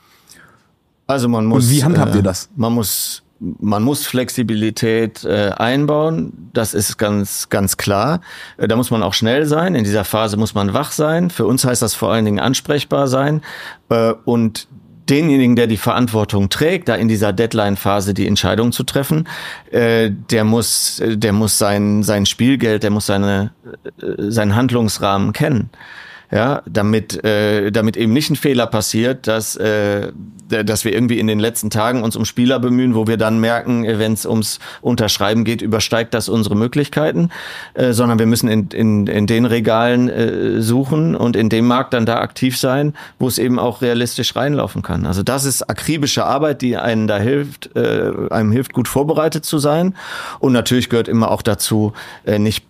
Also man muss. Und wie handhabt äh, ihr das? Man muss, man muss Flexibilität äh, einbauen. Das ist ganz, ganz klar. Äh, da muss man auch schnell sein. In dieser Phase muss man wach sein. Für uns heißt das vor allen Dingen ansprechbar sein. Äh, und denjenigen, der die Verantwortung trägt, da in dieser Deadline-Phase die Entscheidung zu treffen, äh, der muss, der muss sein, sein Spielgeld, der muss seine, äh, seinen Handlungsrahmen kennen. Ja, damit äh, damit eben nicht ein Fehler passiert, dass äh, dass wir irgendwie in den letzten Tagen uns um Spieler bemühen, wo wir dann merken, wenn es ums Unterschreiben geht, übersteigt das unsere Möglichkeiten, äh, sondern wir müssen in in in den Regalen äh, suchen und in dem Markt dann da aktiv sein, wo es eben auch realistisch reinlaufen kann. Also das ist akribische Arbeit, die einen da hilft, äh, einem hilft, gut vorbereitet zu sein. Und natürlich gehört immer auch dazu, äh, nicht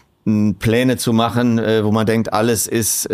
Pläne zu machen, wo man denkt, alles ist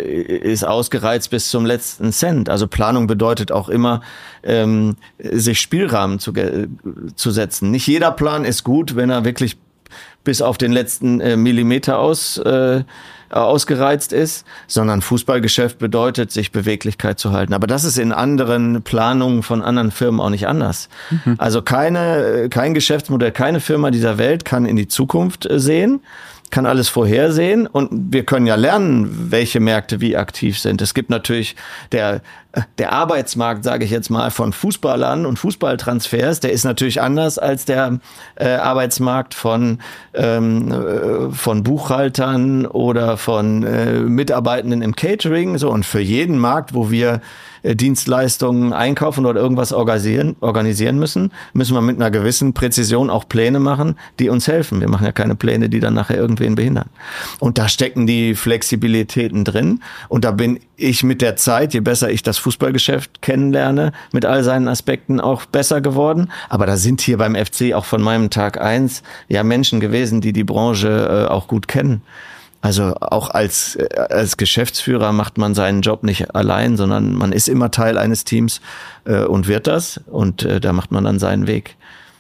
ist ausgereizt bis zum letzten Cent. Also Planung bedeutet auch immer, ähm, sich Spielrahmen zu, zu setzen. Nicht jeder Plan ist gut, wenn er wirklich bis auf den letzten äh, Millimeter aus äh, ausgereizt ist, sondern Fußballgeschäft bedeutet, sich Beweglichkeit zu halten. Aber das ist in anderen Planungen von anderen Firmen auch nicht anders. Mhm. Also keine kein Geschäftsmodell, keine Firma dieser Welt kann in die Zukunft sehen, kann alles vorhersehen und wir können ja lernen, welche Märkte wie aktiv sind. Es gibt natürlich der der Arbeitsmarkt, sage ich jetzt mal, von Fußballern und Fußballtransfers, der ist natürlich anders als der äh, Arbeitsmarkt von ähm, äh, von Buchhaltern oder von äh, Mitarbeitenden im Catering. So, und für jeden Markt, wo wir äh, Dienstleistungen einkaufen oder irgendwas organisieren, organisieren müssen, müssen wir mit einer gewissen Präzision auch Pläne machen, die uns helfen. Wir machen ja keine Pläne, die dann nachher irgendwen behindern. Und da stecken die Flexibilitäten drin. Und da bin ich mit der Zeit, je besser ich das Fußballgeschäft kennenlerne, mit all seinen Aspekten auch besser geworden. Aber da sind hier beim F C auch von meinem Tag eins ja Menschen gewesen, die die Branche äh, auch gut kennen. Also auch als als Geschäftsführer macht man seinen Job nicht allein, sondern man ist immer Teil eines Teams äh, und wird das. Und äh, da macht man dann seinen Weg.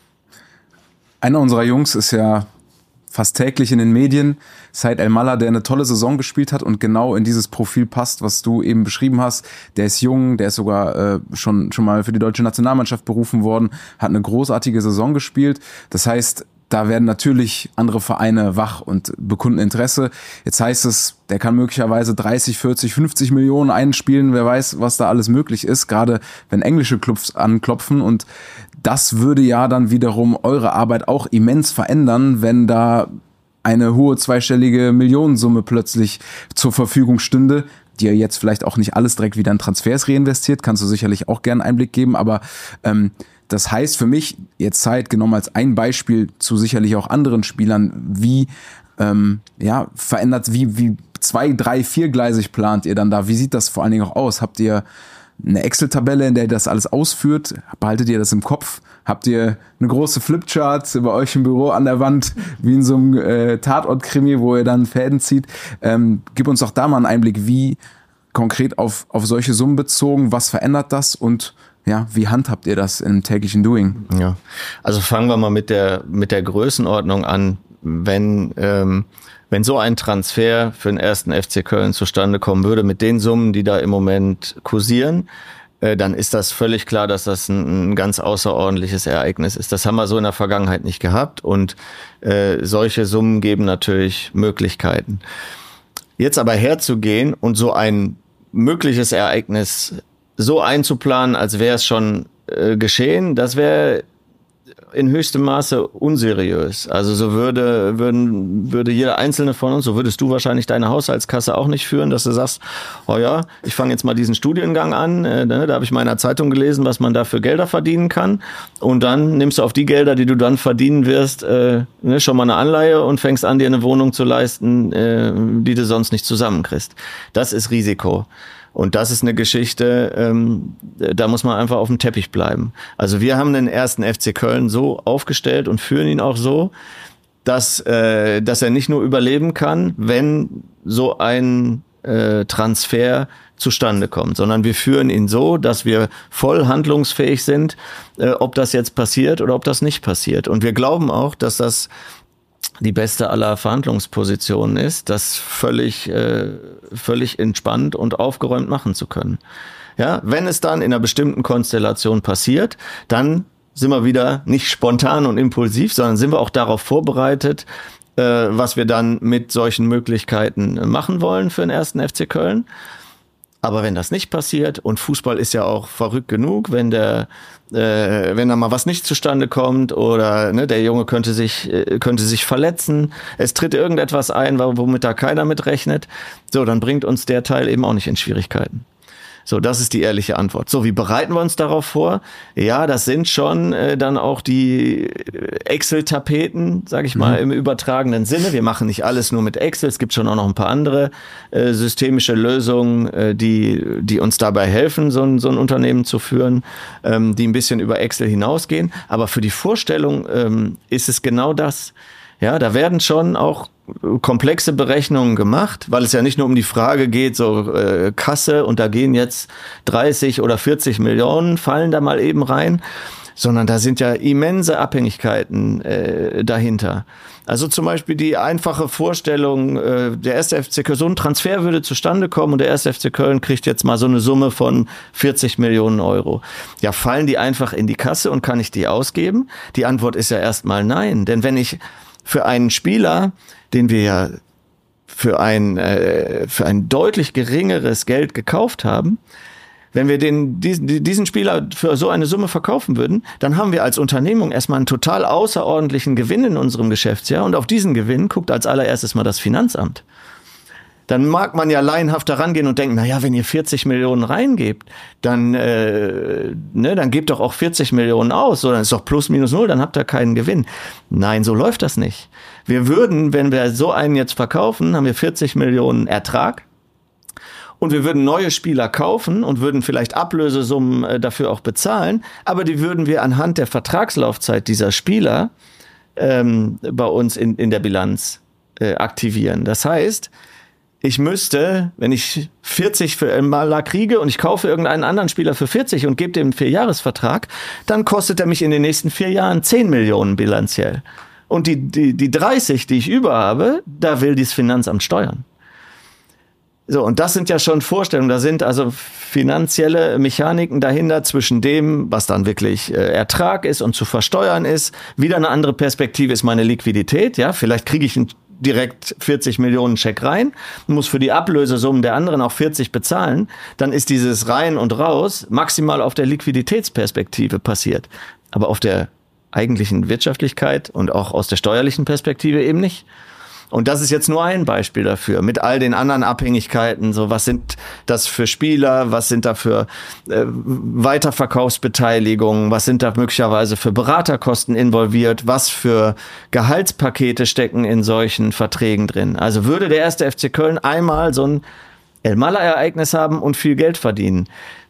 Einer unserer Jungs ist ja fast täglich in den Medien, Said El-Mallah, der eine tolle Saison gespielt hat und genau in dieses Profil passt, was du eben beschrieben hast. Der ist jung, der ist sogar äh, schon schon mal für die deutsche Nationalmannschaft berufen worden, hat eine großartige Saison gespielt. Das heißt, da werden natürlich andere Vereine wach und bekunden Interesse. Jetzt heißt es, der kann möglicherweise dreißig, vierzig, fünfzig Millionen einspielen. Wer weiß, was da alles möglich ist, gerade wenn englische Clubs anklopfen. Und das würde ja dann wiederum eure Arbeit auch immens verändern, wenn da eine hohe zweistellige Millionensumme plötzlich zur Verfügung stünde, die ihr jetzt vielleicht auch nicht alles direkt wieder in Transfers reinvestiert. Kannst du sicherlich auch gerne Einblick geben, aber ähm, das heißt für mich, jetzt Zeit genommen als ein Beispiel zu sicherlich auch anderen Spielern, wie ähm, ja verändert, wie wie zwei, drei, viergleisig plant ihr dann da? Wie sieht das vor allen Dingen auch aus? Habt ihr eine Excel-Tabelle, in der ihr das alles ausführt? Behaltet ihr das im Kopf? Habt ihr eine große Flipchart bei euch im Büro an der Wand, wie in so einem äh, Tatort-Krimi, wo ihr dann Fäden zieht? Ähm, gib uns doch da mal einen Einblick, wie konkret auf auf solche Summen bezogen, was verändert das und ja, wie handhabt ihr das im täglichen Doing? Ja, also fangen wir mal mit der mit der Größenordnung an. Wenn ähm, wenn so ein Transfer für den ersten F C Köln zustande kommen würde mit den Summen, die da im Moment kursieren, äh, dann ist das völlig klar, dass das ein, ein ganz außerordentliches Ereignis ist. Das haben wir so in der Vergangenheit nicht gehabt und äh, solche Summen geben natürlich Möglichkeiten. Jetzt aber herzugehen und so ein mögliches Ereignis so einzuplanen, als wäre es schon äh, geschehen, das wäre in höchstem Maße unseriös. Also so würde, würden, würde jeder Einzelne von uns, so würdest du wahrscheinlich deine Haushaltskasse auch nicht führen, dass du sagst, oh ja, ich fange jetzt mal diesen Studiengang an, äh, da habe ich mal in einer Zeitung gelesen, was man da für Gelder verdienen kann, und dann nimmst du auf die Gelder, die du dann verdienen wirst, äh, ne, schon mal eine Anleihe und fängst an, dir eine Wohnung zu leisten, äh, die du sonst nicht zusammenkriegst. Das ist Risiko. Und das ist eine Geschichte, ähm, da muss man einfach auf dem Teppich bleiben. Also wir haben den ersten F C Köln so aufgestellt und führen ihn auch so, dass, äh, dass er nicht nur überleben kann, wenn so ein äh, Transfer zustande kommt, sondern wir führen ihn so, dass wir voll handlungsfähig sind, äh, ob das jetzt passiert oder ob das nicht passiert. Und wir glauben auch, dass das die beste aller Verhandlungspositionen ist, das völlig, äh, völlig entspannt und aufgeräumt machen zu können. Ja, wenn es dann in einer bestimmten Konstellation passiert, dann sind wir wieder nicht spontan und impulsiv, sondern sind wir auch darauf vorbereitet, äh, was wir dann mit solchen Möglichkeiten machen wollen für den ersten F C Köln. Aber wenn das nicht passiert, und Fußball ist ja auch verrückt genug, wenn der, äh, wenn da mal was nicht zustande kommt oder ne, der Junge könnte sich, äh, könnte sich verletzen, es tritt irgendetwas ein, womit da keiner mit rechnet, so, dann bringt uns der Teil eben auch nicht in Schwierigkeiten. So, das ist die ehrliche Antwort. So, wie bereiten wir uns darauf vor? Ja, das sind schon äh, dann auch die Excel-Tapeten, sag ich mal, mhm. im übertragenen Sinne. Wir machen nicht alles nur mit Excel. Es gibt schon auch noch ein paar andere äh, systemische Lösungen, äh, die die uns dabei helfen, so ein, so ein Unternehmen zu führen, ähm, die ein bisschen über Excel hinausgehen. Aber für die Vorstellung ähm, ist es genau das. Ja, da werden schon auch komplexe Berechnungen gemacht, weil es ja nicht nur um die Frage geht, so äh, Kasse und da gehen jetzt dreißig oder vierzig Millionen, fallen da mal eben rein, sondern da sind ja immense Abhängigkeiten äh, dahinter. Also zum Beispiel die einfache Vorstellung, äh, der erste F C Köln, so ein Transfer würde zustande kommen und der erste F C Köln kriegt jetzt mal so eine Summe von vierzig Millionen Euro. Ja, fallen die einfach in die Kasse und kann ich die ausgeben? Die Antwort ist ja erstmal nein, denn wenn ich für einen Spieler, den wir ja für ein, äh, für ein deutlich geringeres Geld gekauft haben, wenn wir den, diesen, diesen Spieler für so eine Summe verkaufen würden, dann haben wir als Unternehmung erstmal einen total außerordentlichen Gewinn in unserem Geschäftsjahr und auf diesen Gewinn guckt als allererstes mal das Finanzamt. Dann mag man ja laienhaft daran gehen und denken, na ja, wenn ihr vierzig Millionen reingebt, dann, äh, ne, dann gebt doch auch vierzig Millionen aus, so, dann ist doch plus minus null, dann habt ihr keinen Gewinn. Nein, so läuft das nicht. Wir würden, wenn wir so einen jetzt verkaufen, haben wir vierzig Millionen Ertrag und wir würden neue Spieler kaufen und würden vielleicht Ablösesummen äh, dafür auch bezahlen, aber die würden wir anhand der Vertragslaufzeit dieser Spieler ähm, bei uns in, in der Bilanz äh, aktivieren. Das heißt, ich müsste, wenn ich vierzig für Maler kriege und ich kaufe irgendeinen anderen Spieler für vierzig und gebe dem einen Vierjahresvertrag, dann kostet er mich in den nächsten vier Jahren zehn Millionen bilanziell. Und die, die, die dreißig, die ich über habe, da will dieses Finanzamt steuern. So, und das sind ja schon Vorstellungen, da sind also finanzielle Mechaniken dahinter zwischen dem, was dann wirklich äh, Ertrag ist und zu versteuern ist. Wieder eine andere Perspektive ist meine Liquidität, ja, vielleicht kriege ich einen direkt vierzig Millionen Scheck rein, muss für die Ablösesummen der anderen auch vierzig bezahlen, dann ist dieses rein und raus maximal auf der Liquiditätsperspektive passiert. Aber auf der eigentlichen Wirtschaftlichkeit und auch aus der steuerlichen Perspektive eben nicht. Und das ist jetzt nur ein Beispiel dafür, mit all den anderen Abhängigkeiten, so was sind das für Spieler, was sind da für äh, Weiterverkaufsbeteiligungen, was sind da möglicherweise für Beraterkosten involviert, was für Gehaltspakete stecken in solchen Verträgen drin. Also würde der erste F C Köln einmal so ein El-Mala-Ereignis haben und viel Geld verdienen,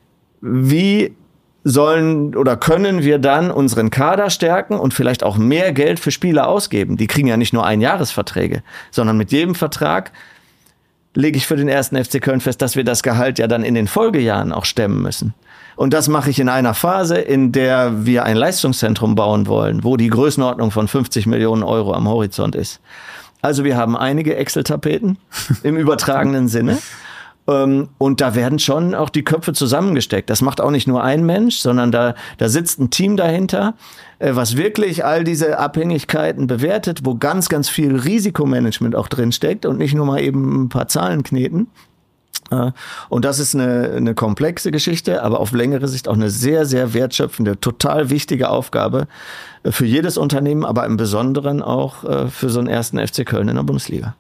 wie sollen oder können wir dann unseren Kader stärken und vielleicht auch mehr Geld für Spieler ausgeben? Die kriegen ja nicht nur Einjahresverträge, sondern mit jedem Vertrag lege ich für den ersten F C Köln fest, dass wir das Gehalt ja dann in den Folgejahren auch stemmen müssen. Und das mache ich in einer Phase, in der wir ein Leistungszentrum bauen wollen, wo die Größenordnung von fünfzig Millionen Euro am Horizont ist. Also wir haben einige Excel-Tapeten im übertragenen Sinne. Und da werden schon auch die Köpfe zusammengesteckt. Das macht auch nicht nur ein Mensch, sondern da, da sitzt ein Team dahinter, was wirklich all diese Abhängigkeiten bewertet, wo ganz, ganz viel Risikomanagement auch drin steckt und nicht nur mal eben ein paar Zahlen kneten. Und das ist eine, eine komplexe Geschichte, aber auf längere Sicht auch eine sehr, sehr wertschöpfende, total wichtige Aufgabe für jedes Unternehmen, aber im Besonderen auch für so einen ersten F C Köln in der Bundesliga.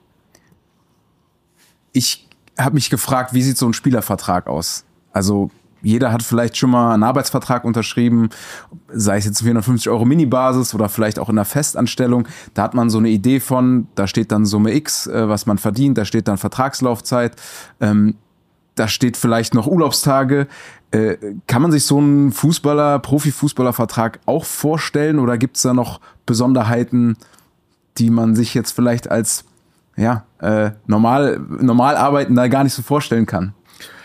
Ich habe mich gefragt, wie sieht so ein Spielervertrag aus? Also jeder hat vielleicht schon mal einen Arbeitsvertrag unterschrieben, sei es jetzt vierhundertfünfzig Euro Minibasis oder vielleicht auch in einer Festanstellung. Da hat man so eine Idee von, da steht dann Summe X, was man verdient, da steht dann Vertragslaufzeit, ähm, da steht vielleicht noch Urlaubstage. Äh, kann man sich so einen Fußballer, Profifußballervertrag auch vorstellen oder gibt es da noch Besonderheiten, die man sich jetzt vielleicht als ja, äh, normal, normal Arbeitender gar nicht so vorstellen kann?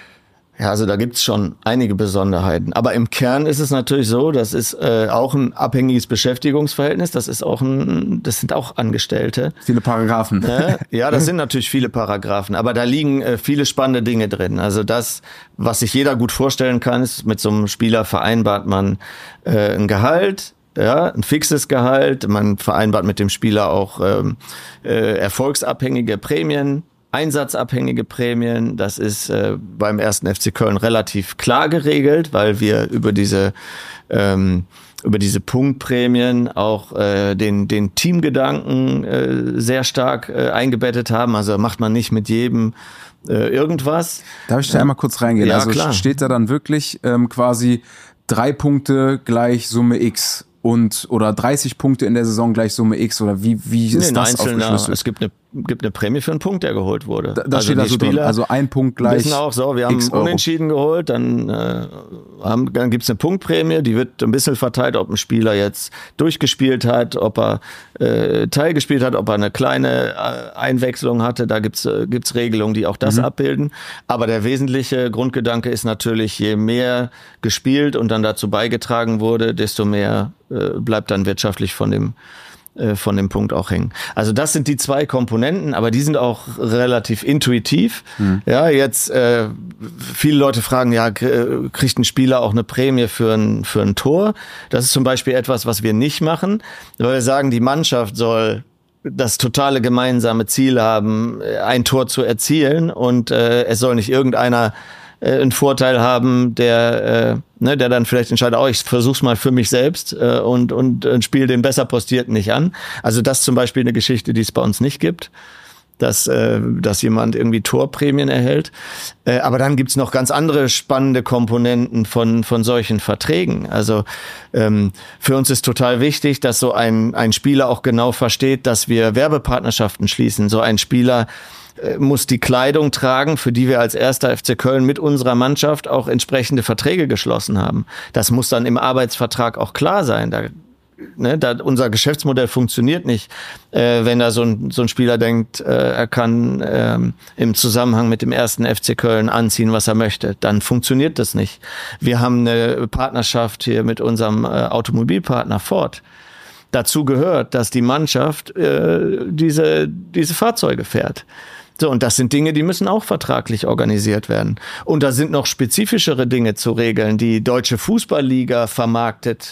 Ja, also da gibt's schon einige Besonderheiten. Aber im Kern ist es natürlich so, das ist äh, auch ein abhängiges Beschäftigungsverhältnis. Das ist auch ein, das sind auch Angestellte. Viele Paragraphen. Äh, ja, das sind natürlich viele Paragraphen. Aber da liegen äh, viele spannende Dinge drin. Also das, was sich jeder gut vorstellen kann, ist, mit so einem Spieler vereinbart man äh, ein Gehalt. Ja, ein fixes Gehalt. Man vereinbart mit dem Spieler auch ähm, äh, erfolgsabhängige Prämien. Einsatzabhängige Prämien, das ist äh, beim ersten F C Köln relativ klar geregelt, weil wir über diese ähm, über diese Punktprämien auch äh, den den Teamgedanken äh, sehr stark äh, eingebettet haben. Also macht man nicht mit jedem äh, irgendwas. Darf ich da ja. einmal kurz reingehen? Ja, also klar. Steht da dann wirklich ähm, quasi drei Punkte gleich Summe X? Und oder dreißig Punkte in der Saison gleich Summe X oder wie wie ist nee, das aufgeschlüsselt? Es gibt eine gibt eine Prämie für einen Punkt, der geholt wurde. Da, das also steht da so drin. Also ein Punkt gleich. Wissen auch so, wir haben X Euro. Unentschieden geholt, dann äh, haben, dann gibt's eine Punktprämie, die wird ein bisschen verteilt, ob ein Spieler jetzt durchgespielt hat, ob er äh, teilgespielt hat, ob er eine kleine äh, Einwechslung hatte. Da gibt's äh, gibt's Regelungen, die auch das mhm. abbilden. Aber der wesentliche Grundgedanke ist natürlich, je mehr gespielt und dann dazu beigetragen wurde, desto mehr äh, bleibt dann wirtschaftlich von dem von dem Punkt auch hängen. Also das sind die zwei Komponenten, aber die sind auch relativ intuitiv. Mhm. Ja, jetzt äh, viele Leute fragen, ja, kriegt ein Spieler auch eine Prämie für ein für ein Tor? Das ist zum Beispiel etwas, was wir nicht machen, weil wir sagen, die Mannschaft soll das totale gemeinsame Ziel haben, ein Tor zu erzielen und äh, es soll nicht irgendeiner äh, einen Vorteil haben, der äh, ne, der dann vielleicht entscheidet, oh, ich versuch's mal für mich selbst äh, und und ein Spiel den besser postierten nicht an. Also das ist zum Beispiel eine Geschichte, die es bei uns nicht gibt, dass äh, dass jemand irgendwie Torprämien erhält. Äh, aber dann gibt's noch ganz andere spannende Komponenten von von solchen Verträgen. Also ähm, für uns ist total wichtig, dass so ein ein Spieler auch genau versteht, dass wir Werbepartnerschaften schließen. So ein Spieler muss die Kleidung tragen, für die wir als erster F C Köln mit unserer Mannschaft auch entsprechende Verträge geschlossen haben. Das muss dann im Arbeitsvertrag auch klar sein. Da, ne, da unser Geschäftsmodell funktioniert nicht, äh, wenn da so ein, so ein Spieler denkt, äh, er kann äh, im Zusammenhang mit dem ersten F C Köln anziehen, was er möchte. Dann funktioniert das nicht. Wir haben eine Partnerschaft hier mit unserem äh, Automobilpartner Ford. Dazu gehört, dass die Mannschaft äh, diese, diese Fahrzeuge fährt. So, und das sind Dinge, die müssen auch vertraglich organisiert werden. Und da sind noch spezifischere Dinge zu regeln. Die Deutsche Fußballliga vermarktet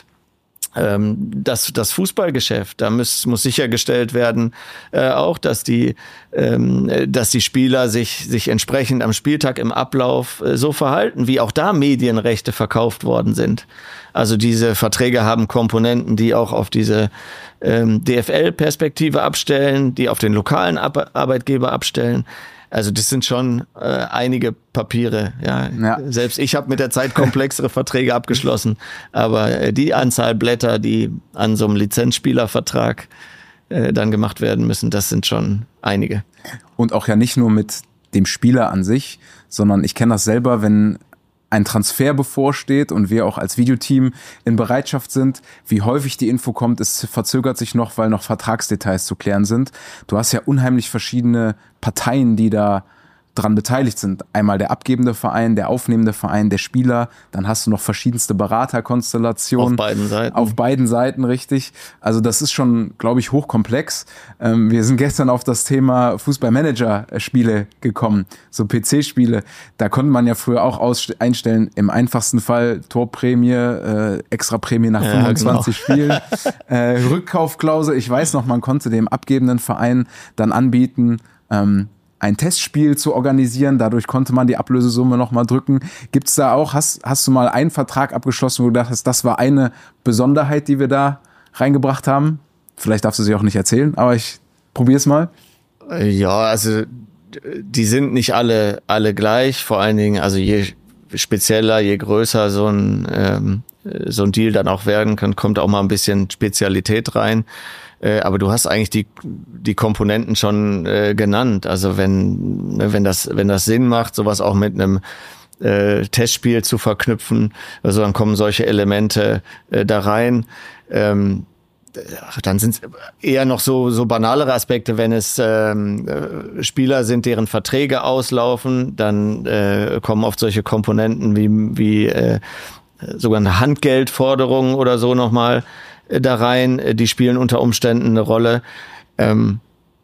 ähm, das, das Fußballgeschäft. Da muss, muss sichergestellt werden, äh, auch, dass die, ähm, dass die Spieler sich, sich entsprechend am Spieltag im Ablauf äh, so verhalten, wie auch da Medienrechte verkauft worden sind. Also diese Verträge haben Komponenten, die auch auf diese ähm, D F L-Perspektive abstellen, die auf den lokalen Ar- Arbeitgeber abstellen. Also das sind schon äh, einige Papiere. Ja. Ja. Selbst ich habe mit der Zeit komplexere Verträge abgeschlossen. Aber äh, die Anzahl Blätter, die an so einem Lizenzspielervertrag äh, dann gemacht werden müssen, das sind schon einige. Und auch ja nicht nur mit dem Spieler an sich, sondern ich kenne das selber, wenn ein Transfer bevorsteht und wir auch als Videoteam in Bereitschaft sind, wie häufig die Info kommt, es verzögert sich noch, weil noch Vertragsdetails zu klären sind. Du hast ja unheimlich verschiedene Parteien, die da dran beteiligt sind. Einmal der abgebende Verein, der aufnehmende Verein, der Spieler. Dann hast du noch verschiedenste Beraterkonstellationen. Auf beiden Seiten. Auf beiden Seiten, richtig. Also das ist schon, glaube ich, hochkomplex. Ähm, wir sind gestern auf das Thema Fußballmanager-Spiele gekommen, so P C-Spiele. Da konnte man ja früher auch aus- einstellen, im einfachsten Fall Torprämie, äh, Extraprämie nach fünfundzwanzig ja, genau. Spielen, äh, Rückkaufklausel. Ich weiß noch, man konnte dem abgebenden Verein dann anbieten, ähm, ein Testspiel zu organisieren. Dadurch konnte man die Ablösesumme nochmal drücken. Gibt's da auch, hast, hast du mal einen Vertrag abgeschlossen, wo du dachtest, das war eine Besonderheit, die wir da reingebracht haben? Vielleicht darfst du sie auch nicht erzählen, aber ich probiere es mal. Ja, also die sind nicht alle alle gleich. Vor allen Dingen, also je spezieller, je größer so ein ähm, so ein Deal dann auch werden kann, kommt auch mal ein bisschen Spezialität rein. Äh, aber du hast eigentlich die die Komponenten schon äh, genannt. Also wenn wenn das wenn das Sinn macht, sowas auch mit einem äh, Testspiel zu verknüpfen, also dann kommen solche Elemente äh, da rein. Ähm, Dann sind es eher noch so so banalere Aspekte, wenn es ähm, Spieler sind, deren Verträge auslaufen, dann äh, kommen oft solche Komponenten wie wie äh, sogenannte Handgeldforderungen oder so nochmal äh, da rein. Die spielen unter Umständen eine Rolle. Ähm,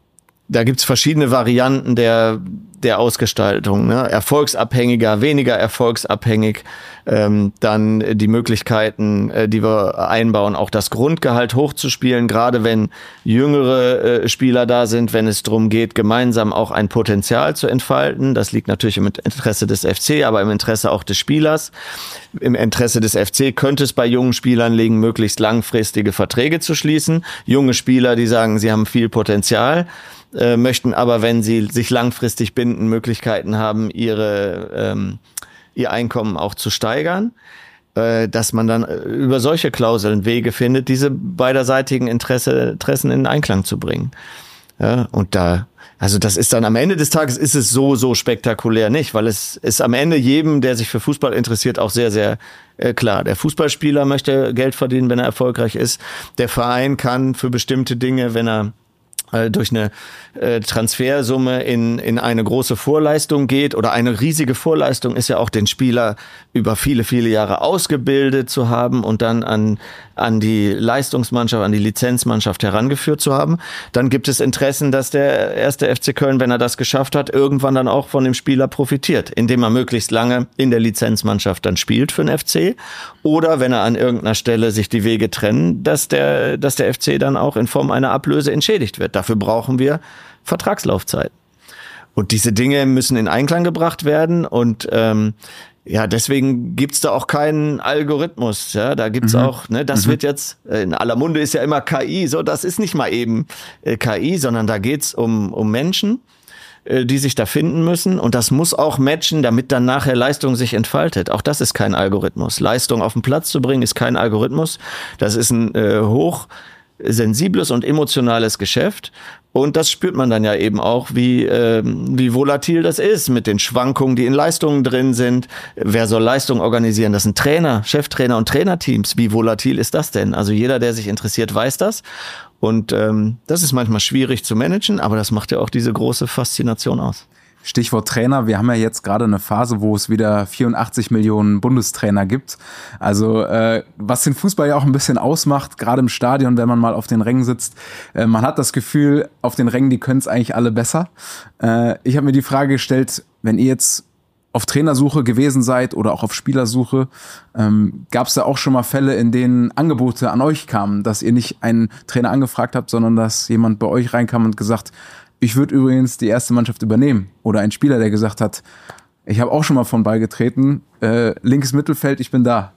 da gibt's verschiedene Varianten der der Ausgestaltung, ne? Erfolgsabhängiger, weniger erfolgsabhängig, ähm, dann die Möglichkeiten, äh, die wir einbauen, auch das Grundgehalt hochzuspielen, gerade wenn jüngere äh, Spieler da sind, wenn es darum geht, gemeinsam auch ein Potenzial zu entfalten. Das liegt natürlich im Interesse des F C, aber im Interesse auch des Spielers. Im Interesse des F C könnte es bei jungen Spielern liegen, möglichst langfristige Verträge zu schließen. Junge Spieler, die sagen, sie haben viel Potenzial, Äh, möchten aber, wenn sie sich langfristig binden, Möglichkeiten haben, ihre ähm, ihr Einkommen auch zu steigern, äh, dass man dann über solche Klauseln Wege findet, diese beiderseitigen Interesse, Interessen in Einklang zu bringen. Ja, und da, also das ist dann am Ende des Tages ist es so so spektakulär nicht, weil es ist am Ende jedem, der sich für Fußball interessiert, auch sehr sehr äh, klar. Der Fußballspieler möchte Geld verdienen, wenn er erfolgreich ist. Der Verein kann für bestimmte Dinge, wenn er durch eine äh, Transfersumme in in eine große Vorleistung geht, oder eine riesige Vorleistung ist ja auch, den Spieler über viele, viele Jahre ausgebildet zu haben und dann an an die Leistungsmannschaft, an die Lizenzmannschaft herangeführt zu haben. Dann gibt es Interessen, dass der erste F C Köln, wenn er das geschafft hat, irgendwann dann auch von dem Spieler profitiert, indem er möglichst lange in der Lizenzmannschaft dann spielt für den F C, oder wenn er an irgendeiner Stelle sich die Wege trennen, dass der dass der F C dann auch in Form einer Ablöse entschädigt wird. Dafür brauchen wir Vertragslaufzeiten. Und diese Dinge müssen in Einklang gebracht werden, und ähm, ja, deswegen gibt's da auch keinen Algorithmus. Ja, da gibt's mhm. auch, ne, das mhm. wird jetzt, in aller Munde ist ja immer K I, so, das ist nicht mal eben äh, K I, sondern da geht's um um Menschen, äh, die sich da finden müssen, und das muss auch matchen, damit dann nachher Leistung sich entfaltet. Auch das ist kein Algorithmus. Leistung auf den Platz zu bringen, ist kein Algorithmus. Das ist ein äh, hoch sensibles und emotionales Geschäft. Und das spürt man dann ja eben auch, wie äh, wie volatil das ist mit den Schwankungen, die in Leistungen drin sind. Wer soll Leistung organisieren? Das sind Trainer, Cheftrainer und Trainerteams. Wie volatil ist das denn? Also jeder, der sich interessiert, weiß das. Und ähm, das ist manchmal schwierig zu managen, aber das macht ja auch diese große Faszination aus. Stichwort Trainer, wir haben ja jetzt gerade eine Phase, wo es wieder vierundachtzig Millionen Bundestrainer gibt. Also äh, was den Fußball ja auch ein bisschen ausmacht, gerade im Stadion, wenn man mal auf den Rängen sitzt, äh, man hat das Gefühl, auf den Rängen, die können es eigentlich alle besser. Äh, ich habe mir die Frage gestellt, wenn ihr jetzt auf Trainersuche gewesen seid oder auch auf Spielersuche, ähm, gab es da auch schon mal Fälle, in denen Angebote an euch kamen, dass ihr nicht einen Trainer angefragt habt, sondern dass jemand bei euch reinkam und gesagt, ich würde übrigens die erste Mannschaft übernehmen. Oder ein Spieler, der gesagt hat, ich habe auch schon mal von Ball getreten, äh, linkes Mittelfeld, ich bin da.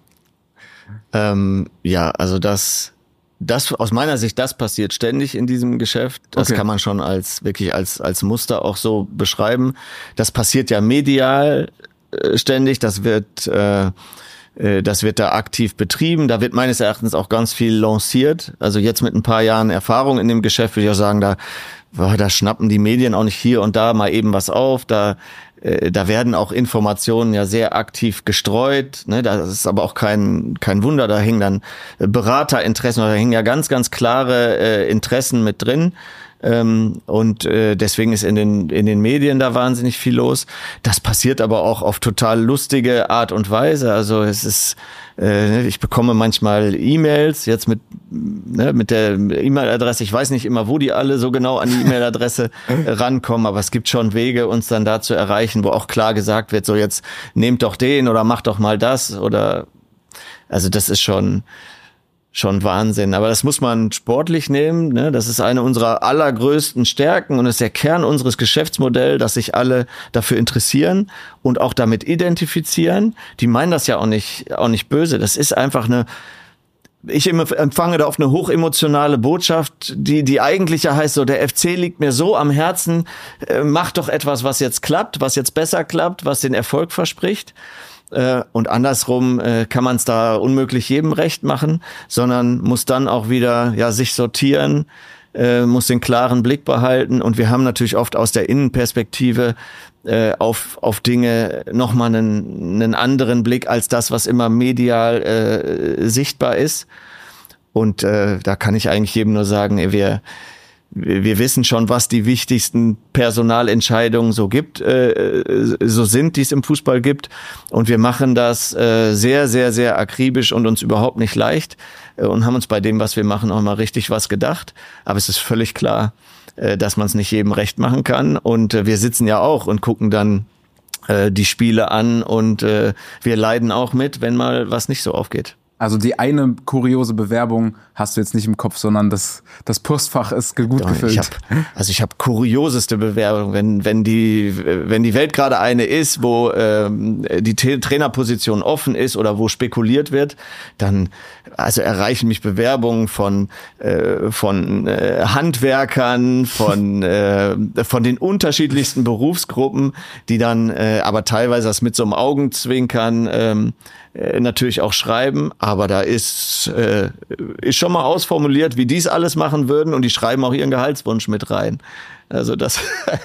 Ähm, ja, also das, das aus meiner Sicht, das passiert ständig in diesem Geschäft. Das okay. kann man schon als wirklich als als Muster auch so beschreiben. Das passiert ja medial äh, ständig. Das wird äh, Das wird da aktiv betrieben. Da wird meines Erachtens auch ganz viel lanciert. Also jetzt mit ein paar Jahren Erfahrung in dem Geschäft würde ich auch sagen, da, da schnappen die Medien auch nicht hier und da mal eben was auf. Da, da werden auch Informationen ja sehr aktiv gestreut. Das ist aber auch kein, kein Wunder. Da hängen dann Beraterinteressen, da hängen ja ganz, ganz klare Interessen mit drin. Ähm, und äh, deswegen ist in den in den Medien da wahnsinnig viel los. Das passiert aber auch auf total lustige Art und Weise. Also es ist, äh, ich bekomme manchmal E-Mails jetzt mit ne, mit der E-Mail-Adresse. Ich weiß nicht immer, wo die alle so genau an die E-Mail-Adresse rankommen, aber es gibt schon Wege, uns dann da zu erreichen, wo auch klar gesagt wird, so jetzt nehmt doch den oder macht doch mal das oder also das ist schon schon Wahnsinn. Aber das muss man sportlich nehmen, ne? Das ist eine unserer allergrößten Stärken und ist der Kern unseres Geschäftsmodells, dass sich alle dafür interessieren und auch damit identifizieren. Die meinen das ja auch nicht, auch nicht böse. Das ist einfach eine, ich empfange da oft eine hochemotionale Botschaft, die, die eigentlich ja heißt so, der F C liegt mir so am Herzen, äh, mach doch etwas, was jetzt klappt, was jetzt besser klappt, was den Erfolg verspricht. Äh, und andersrum äh, kann man es da unmöglich jedem recht machen, sondern muss dann auch wieder ja sich sortieren, äh, muss den klaren Blick behalten. Und wir haben natürlich oft aus der Innenperspektive äh, auf auf Dinge nochmal einen, einen anderen Blick als das, was immer medial äh, sichtbar ist. Und äh, da kann ich eigentlich jedem nur sagen, ey, wir wir wissen schon, was die wichtigsten Personalentscheidungen so gibt, äh, so sind, die es im Fußball gibt. Und wir machen das äh, sehr, sehr, sehr akribisch und uns überhaupt nicht leicht äh, und haben uns bei dem, was wir machen, auch mal richtig was gedacht. Aber es ist völlig klar, äh, dass man es nicht jedem recht machen kann. Und äh, wir sitzen ja auch und gucken dann äh, die Spiele an und äh, wir leiden auch mit, wenn mal was nicht so aufgeht. Also die eine kuriose Bewerbung hast du jetzt nicht im Kopf, sondern das, das Postfach ist gut Doch, gefüllt. Ich hab, also ich habe kurioseste Bewerbungen, wenn wenn die wenn die Welt gerade eine ist, wo ähm, die T- Trainerposition offen ist oder wo spekuliert wird, dann also erreichen mich Bewerbungen von äh, von äh, Handwerkern, von äh, von den unterschiedlichsten Berufsgruppen, die dann äh, aber teilweise das mit so einem Augenzwinkern ähm, äh, natürlich auch schreiben. Aber da ist, äh, ist schon mal ausformuliert, wie die es alles machen würden und die schreiben auch ihren Gehaltswunsch mit rein. Also das,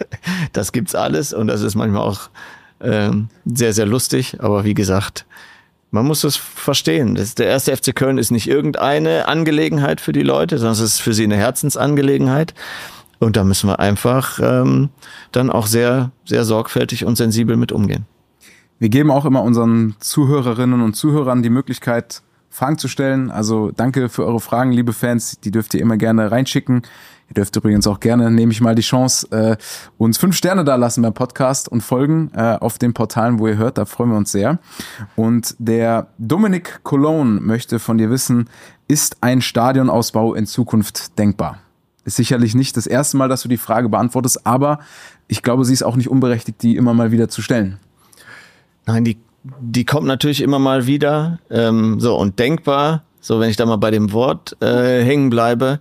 das gibt's alles und das ist manchmal auch äh, sehr, sehr lustig. Aber wie gesagt, man muss es verstehen. Das, der erste F C Köln ist nicht irgendeine Angelegenheit für die Leute, sondern es ist für sie eine Herzensangelegenheit. Und da müssen wir einfach ähm, dann auch sehr, sehr sorgfältig und sensibel mit umgehen. Wir geben auch immer unseren Zuhörerinnen und Zuhörern die Möglichkeit, Fragen zu stellen. Also danke für eure Fragen, liebe Fans. Die dürft ihr immer gerne reinschicken. Ihr dürft übrigens auch gerne, nehme ich mal die Chance, äh, uns fünf Sterne da lassen beim Podcast und folgen äh, auf den Portalen, wo ihr hört. Da freuen wir uns sehr. Und der Dominik Cologne möchte von dir wissen, ist ein Stadionausbau in Zukunft denkbar? Ist sicherlich nicht das erste Mal, dass du die Frage beantwortest, aber ich glaube, sie ist auch nicht unberechtigt, die immer mal wieder zu stellen. Nein, die Die kommt natürlich immer mal wieder, ähm, so und denkbar, so wenn ich da mal bei dem Wort äh, hängen bleibe,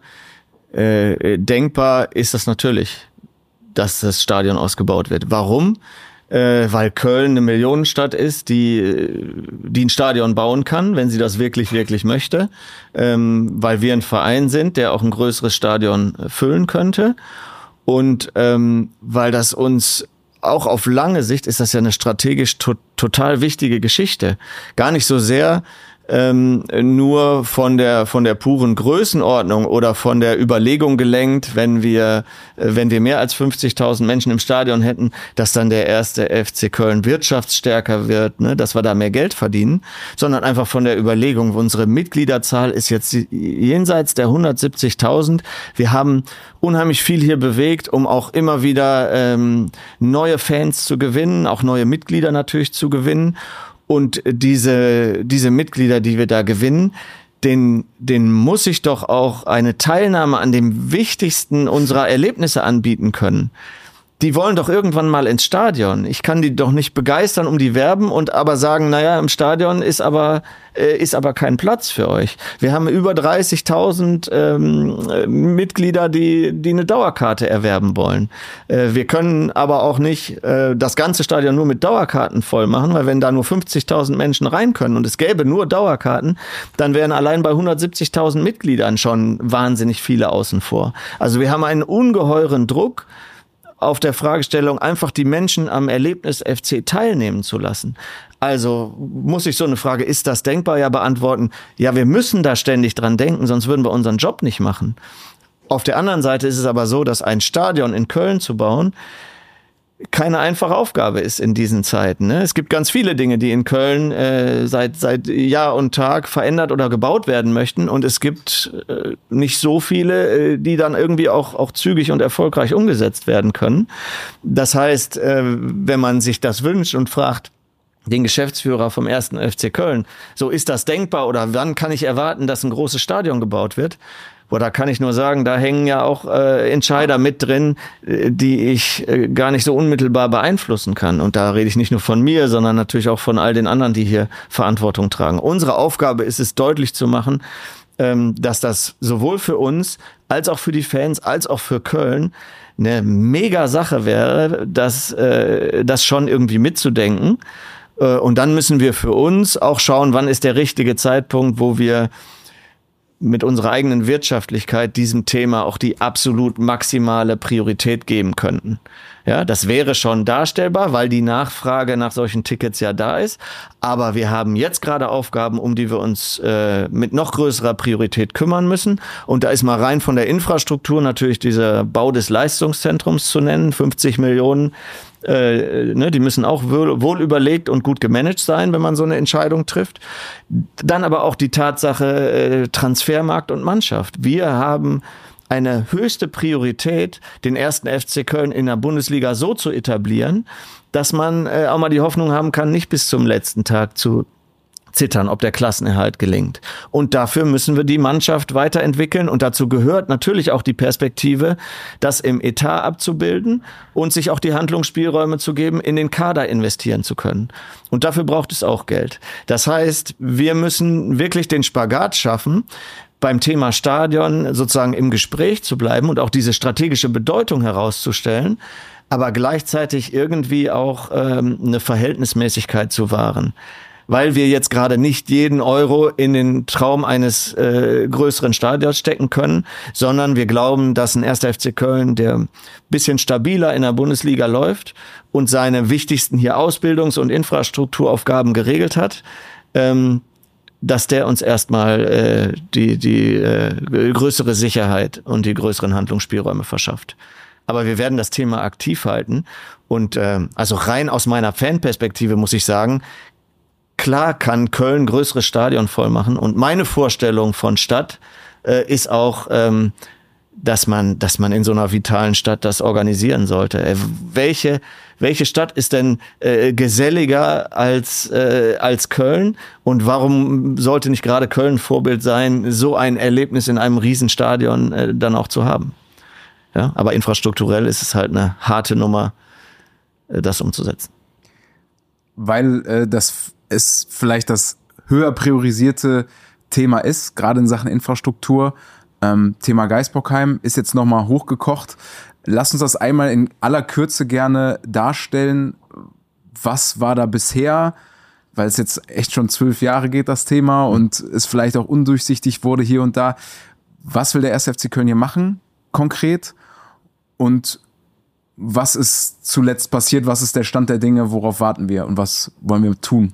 äh, denkbar ist das natürlich, dass das Stadion ausgebaut wird. Warum? Äh, weil Köln eine Millionenstadt ist, die, die ein Stadion bauen kann, wenn sie das wirklich, wirklich möchte, ähm, weil wir ein Verein sind, der auch ein größeres Stadion füllen könnte und ähm, weil das uns auch auf lange Sicht ist das ja eine strategisch to- total wichtige Geschichte. Gar nicht so sehr ähm, nur von der von der puren Größenordnung oder von der Überlegung gelenkt, wenn wir äh, wenn wir mehr als fünfzigtausend Menschen im Stadion hätten, dass dann der erste F C Köln wirtschaftsstärker wird, ne, dass wir da mehr Geld verdienen, sondern einfach von der Überlegung, unsere Mitgliederzahl ist jetzt jenseits der hundertsiebzigtausend. Wir haben unheimlich viel hier bewegt, um auch immer wieder ähm, neue Fans zu gewinnen, auch neue Mitglieder natürlich zu gewinnen. Und diese diese Mitglieder, die wir da gewinnen, den den muss ich doch auch eine Teilnahme an dem wichtigsten unserer Erlebnisse anbieten können. Die wollen doch irgendwann mal ins Stadion. Ich kann die doch nicht begeistern, um die werben und aber sagen, naja, im Stadion ist aber äh, ist aber kein Platz für euch. Wir haben über dreißigtausend ähm, Mitglieder, die die eine Dauerkarte erwerben wollen. Äh, wir können aber auch nicht äh, das ganze Stadion nur mit Dauerkarten voll machen, weil wenn da nur fünfzigtausend Menschen rein können und es gäbe nur Dauerkarten, dann wären allein bei hundertsiebzigtausend Mitgliedern schon wahnsinnig viele außen vor. Also wir haben einen ungeheuren Druck auf der Fragestellung, einfach die Menschen am Erlebnis F C teilnehmen zu lassen. Also muss ich so eine Frage, ist das denkbar, ja beantworten, ja, wir müssen da ständig dran denken, sonst würden wir unseren Job nicht machen. Auf der anderen Seite ist es aber so, dass ein Stadion in Köln zu bauen keine einfache Aufgabe ist in diesen Zeiten. Ne? Es gibt ganz viele Dinge, die in Köln äh, seit seit Jahr und Tag verändert oder gebaut werden möchten. Und es gibt äh, nicht so viele, äh, die dann irgendwie auch auch zügig und erfolgreich umgesetzt werden können. Das heißt, äh, wenn man sich das wünscht und fragt, den Geschäftsführer vom ersten F C Köln, so ist das denkbar oder wann kann ich erwarten, dass ein großes Stadion gebaut wird? Boah, da kann ich nur sagen, da hängen ja auch äh, Entscheider mit drin, äh, die ich äh, gar nicht so unmittelbar beeinflussen kann. Und da rede ich nicht nur von mir, sondern natürlich auch von all den anderen, die hier Verantwortung tragen. Unsere Aufgabe ist es, deutlich zu machen, ähm, dass das sowohl für uns als auch für die Fans, als auch für Köln eine mega Sache wäre, das, äh, das schon irgendwie mitzudenken. Äh, und dann müssen wir für uns auch schauen, wann ist der richtige Zeitpunkt, wo wir mit unserer eigenen Wirtschaftlichkeit diesem Thema auch die absolut maximale Priorität geben könnten. Ja, das wäre schon darstellbar, weil die Nachfrage nach solchen Tickets ja da ist. Aber wir haben jetzt gerade Aufgaben, um die wir uns äh, mit noch größerer Priorität kümmern müssen. Und da ist mal rein von der Infrastruktur natürlich dieser Bau des Leistungszentrums zu nennen, fünfzig Millionen. Äh, ne, die müssen auch wohl, wohl überlegt und gut gemanagt sein, wenn man so eine Entscheidung trifft. Dann aber auch die Tatsache äh, Transfermarkt und Mannschaft. Wir haben eine höchste Priorität, den ersten F C Köln in der Bundesliga so zu etablieren, dass man äh, auch mal die Hoffnung haben kann, nicht bis zum letzten Tag zu zittern, ob der Klassenerhalt gelingt. Und dafür müssen wir die Mannschaft weiterentwickeln und dazu gehört natürlich auch die Perspektive, das im Etat abzubilden und sich auch die Handlungsspielräume zu geben, in den Kader investieren zu können. Und dafür braucht es auch Geld. Das heißt, wir müssen wirklich den Spagat schaffen, beim Thema Stadion sozusagen im Gespräch zu bleiben und auch diese strategische Bedeutung herauszustellen, aber gleichzeitig irgendwie auch ähm, eine Verhältnismäßigkeit zu wahren. Weil wir jetzt gerade nicht jeden Euro in den Traum eines äh, größeren Stadions stecken können, sondern wir glauben, dass ein erster F C Köln, der ein bisschen stabiler in der Bundesliga läuft und seine wichtigsten hier Ausbildungs- und Infrastrukturaufgaben geregelt hat, ähm, dass der uns erstmal äh, die, die äh, größere Sicherheit und die größeren Handlungsspielräume verschafft. Aber wir werden das Thema aktiv halten. Und äh, also rein aus meiner Fanperspektive muss ich sagen, klar kann Köln ein größeres Stadion voll machen. Und meine Vorstellung von Stadt äh, ist auch, ähm, dass man, dass man in so einer vitalen Stadt das organisieren sollte. Äh, welche, welche Stadt ist denn äh, geselliger als, äh, als Köln? Und warum sollte nicht gerade Köln Vorbild sein, so ein Erlebnis in einem Riesenstadion äh, dann auch zu haben? Ja, aber infrastrukturell ist es halt eine harte Nummer, äh, das umzusetzen. Weil äh, das es vielleicht das höher priorisierte Thema ist, gerade in Sachen Infrastruktur. Ähm, Thema Geisbockheim ist jetzt nochmal hochgekocht. Lass uns das einmal in aller Kürze gerne darstellen. Was war da bisher? Weil es jetzt echt schon zwölf Jahre geht, das Thema, und es vielleicht auch undurchsichtig wurde hier und da. Was will der erste F C Köln hier machen, konkret? Und was ist zuletzt passiert? Was ist der Stand der Dinge? Worauf warten wir? Und was wollen wir tun?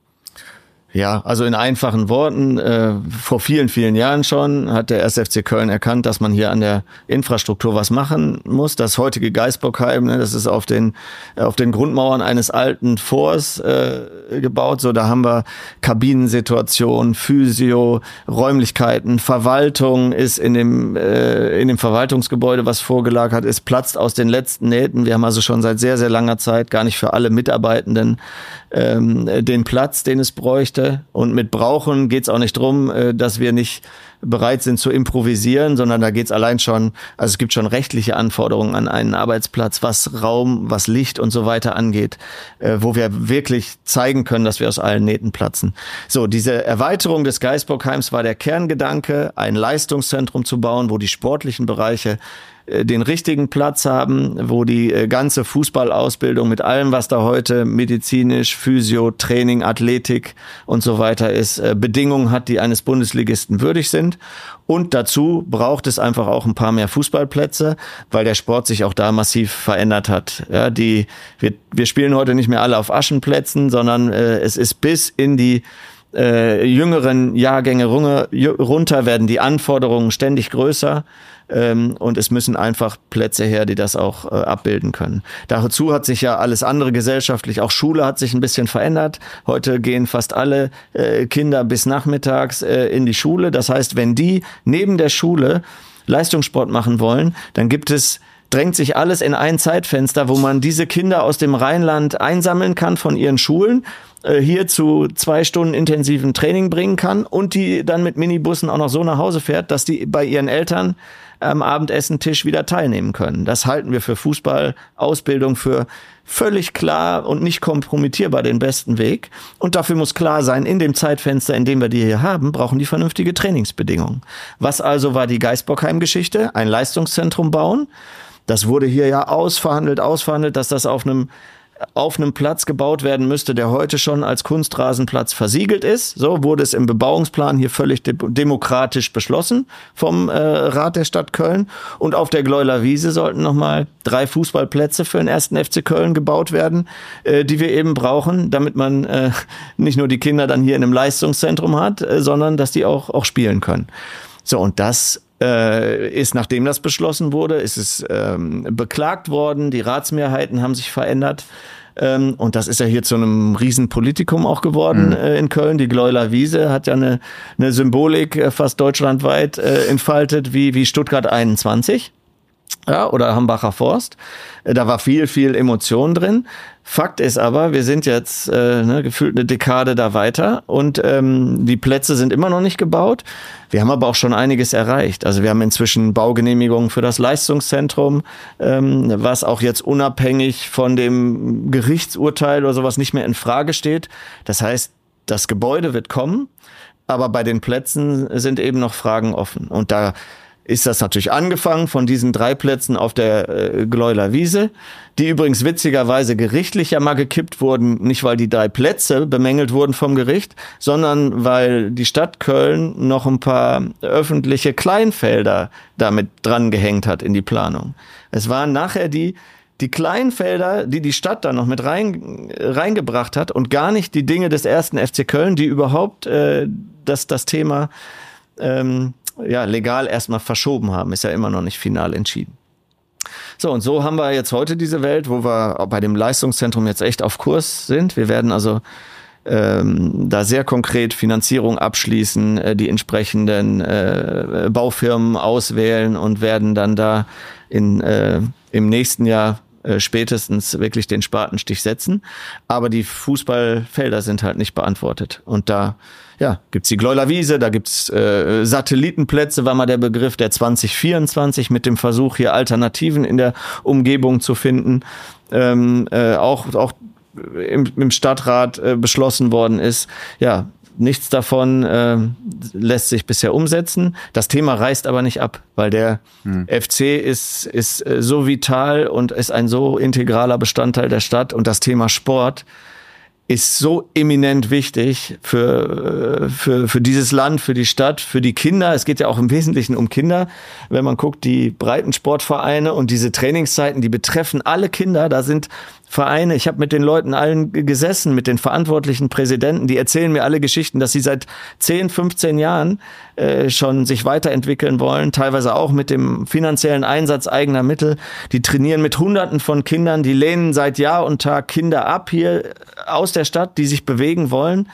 Ja, also in einfachen Worten, äh, vor vielen, vielen Jahren schon hat der erste F C Köln erkannt, dass man hier an der Infrastruktur was machen muss. Das heutige Geisbockheim, ne, das ist auf den auf den Grundmauern eines alten Forts äh, gebaut. So, da haben wir Kabinensituation, Physio, Räumlichkeiten, Verwaltung ist in dem äh, in dem Verwaltungsgebäude, was vorgelagert ist, platzt aus den letzten Nähten. Wir haben also schon seit sehr, sehr langer Zeit gar nicht für alle Mitarbeitenden ähm, den Platz, den es bräuchte. Und mit brauchen geht's auch nicht drum, dass wir nicht bereit sind zu improvisieren, sondern da geht's allein schon, also es gibt schon rechtliche Anforderungen an einen Arbeitsplatz, was Raum, was Licht und so weiter angeht, wo wir wirklich zeigen können, dass wir aus allen Nähten platzen. So, diese Erweiterung des Geisbockheims war der Kerngedanke, ein Leistungszentrum zu bauen, wo die sportlichen Bereiche den richtigen Platz haben, wo die ganze Fußballausbildung mit allem, was da heute medizinisch, Physio, Training, Athletik und so weiter ist, Bedingungen hat, die eines Bundesligisten würdig sind. Und dazu braucht es einfach auch ein paar mehr Fußballplätze, weil der Sport sich auch da massiv verändert hat. Ja, die, wir, wir spielen heute nicht mehr alle auf Aschenplätzen, sondern äh, es ist bis in die äh, jüngeren Jahrgänge runter, werden die Anforderungen ständig größer. Ähm, und es müssen einfach Plätze her, die das auch äh, abbilden können. Dazu hat sich ja alles andere gesellschaftlich, auch Schule hat sich ein bisschen verändert. Heute gehen fast alle äh, Kinder bis nachmittags äh, in die Schule. Das heißt, wenn die neben der Schule Leistungssport machen wollen, dann gibt es drängt sich alles in ein Zeitfenster, wo man diese Kinder aus dem Rheinland einsammeln kann von ihren Schulen, hier zu zwei Stunden intensiven Training bringen kann und die dann mit Minibussen auch noch so nach Hause fährt, dass die bei ihren Eltern am Abendessentisch wieder teilnehmen können. Das halten wir für Fußballausbildung für völlig klar und nicht kompromittierbar den besten Weg. Und dafür muss klar sein, in dem Zeitfenster, in dem wir die hier haben, brauchen die vernünftige Trainingsbedingungen. Was also war die Geisbockheim-Geschichte? Ein Leistungszentrum bauen. Das wurde hier ja ausverhandelt, ausverhandelt, dass das auf einem auf einem Platz gebaut werden müsste, der heute schon als Kunstrasenplatz versiegelt ist. So wurde es im Bebauungsplan hier völlig de- demokratisch beschlossen vom äh, Rat der Stadt Köln. Und auf der Gleuler Wiese sollten nochmal drei Fußballplätze für den ersten F C Köln gebaut werden, äh, die wir eben brauchen, damit man äh, nicht nur die Kinder dann hier in einem Leistungszentrum hat, äh, sondern dass die auch, auch spielen können. So, und das äh, ist, nachdem das beschlossen wurde, ist es ähm, beklagt worden. Die Ratsmehrheiten haben sich verändert. Ähm, und das ist ja hier zu einem Riesenpolitikum auch geworden mhm. äh, in Köln. Die Gleuler Wiese hat ja eine, eine Symbolik äh, fast deutschlandweit äh, entfaltet wie, wie Stuttgart einundzwanzig. Ja, oder Hambacher Forst. Da war viel, viel Emotion drin. Fakt ist aber, wir sind jetzt äh, ne, gefühlt eine Dekade da weiter und ähm, die Plätze sind immer noch nicht gebaut. Wir haben aber auch schon einiges erreicht. Also wir haben inzwischen Baugenehmigungen für das Leistungszentrum, ähm, was auch jetzt unabhängig von dem Gerichtsurteil oder sowas nicht mehr in Frage steht. Das heißt, das Gebäude wird kommen, aber bei den Plätzen sind eben noch Fragen offen. Und da ist das natürlich angefangen von diesen drei Plätzen auf der äh, Gleuler Wiese, die übrigens witzigerweise gerichtlich ja mal gekippt wurden, nicht weil die drei Plätze bemängelt wurden vom Gericht, sondern weil die Stadt Köln noch ein paar öffentliche Kleinfelder damit dran gehängt hat in die Planung. Es waren nachher die die Kleinfelder, die die Stadt da noch mit rein, reingebracht hat und gar nicht die Dinge des ersten F C Köln, die überhaupt äh, das, das Thema ähm, ja, legal erstmal verschoben haben, ist ja immer noch nicht final entschieden. So, und so haben wir jetzt heute diese Welt, wo wir bei dem Leistungszentrum jetzt echt auf Kurs sind. Wir werden also ähm, da sehr konkret Finanzierung abschließen, äh, die entsprechenden äh, Baufirmen auswählen und werden dann da in, äh, im nächsten Jahr äh, spätestens wirklich den Spatenstich setzen. Aber die Fußballfelder sind halt nicht beantwortet. Und da ja, gibt's die Gleuler Wiese, da gibt's äh, Satellitenplätze, war mal der Begriff, der zwanzig vierundzwanzig mit dem Versuch, hier Alternativen in der Umgebung zu finden, ähm, äh, auch, auch im, im Stadtrat äh, beschlossen worden ist. Ja, nichts davon äh, lässt sich bisher umsetzen. Das Thema reißt aber nicht ab, weil der hm. F C ist, ist äh, so vital und ist ein so integraler Bestandteil der Stadt und das Thema Sport ist so eminent wichtig für, für, für dieses Land, für die Stadt, für die Kinder. Es geht ja auch im Wesentlichen um Kinder. Wenn man guckt, die Breitensportvereine und diese Trainingszeiten, die betreffen alle Kinder. Da sind Vereine, ich habe mit den Leuten allen gesessen, mit den verantwortlichen Präsidenten, die erzählen mir alle Geschichten, dass sie seit zehn, fünfzehn Jahren äh, schon sich weiterentwickeln wollen, teilweise auch mit dem finanziellen Einsatz eigener Mittel. Die trainieren mit Hunderten von Kindern, die lehnen seit Jahr und Tag Kinder ab hier aus der Stadt, die sich bewegen wollen.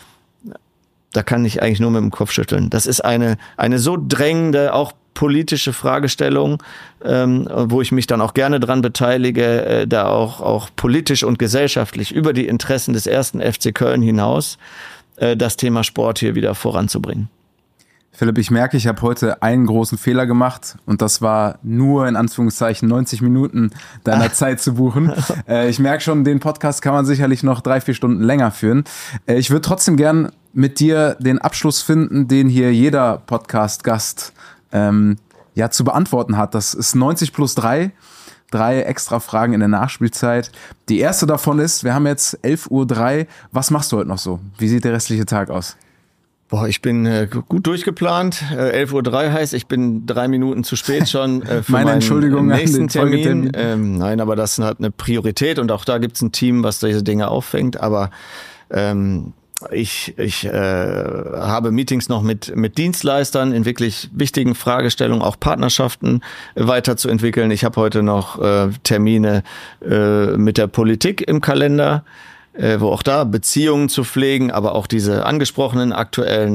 Da kann ich eigentlich nur mit dem Kopf schütteln. Das ist eine, eine so drängende, auch politische Fragestellung, ähm, wo ich mich dann auch gerne dran beteilige, äh, da auch, auch politisch und gesellschaftlich über die Interessen des ersten F C Köln hinaus äh, das Thema Sport hier wieder voranzubringen. Philipp, ich merke, ich habe heute einen großen Fehler gemacht und das war nur in Anführungszeichen neunzig Minuten deiner Ach. Zeit zu buchen. Äh, ich merke schon, den Podcast kann man sicherlich noch drei, vier Stunden länger führen. Äh, ich würde trotzdem gern mit dir den Abschluss finden, den hier jeder Podcast-Gast ähm, ja zu beantworten hat. Das ist neunzig plus drei. Drei extra Fragen in der Nachspielzeit. Die erste davon ist, wir haben jetzt elf Uhr drei. Was machst du heute noch so? Wie sieht der restliche Tag aus? Boah, ich bin äh, gut durchgeplant. Äh, elf Uhr drei heißt, ich bin drei Minuten zu spät schon äh, für Meine meinen Entschuldigung nächsten an den Termin. Ähm, nein, aber das hat eine Priorität und auch da gibt's ein Team, was diese Dinge auffängt. Aber ähm, ich, ich äh, habe Meetings noch mit, mit Dienstleistern in wirklich wichtigen Fragestellungen, auch Partnerschaften äh, weiterzuentwickeln. Ich habe heute noch äh, Termine äh, mit der Politik im Kalender, äh, wo auch da Beziehungen zu pflegen, aber auch diese angesprochenen aktuellen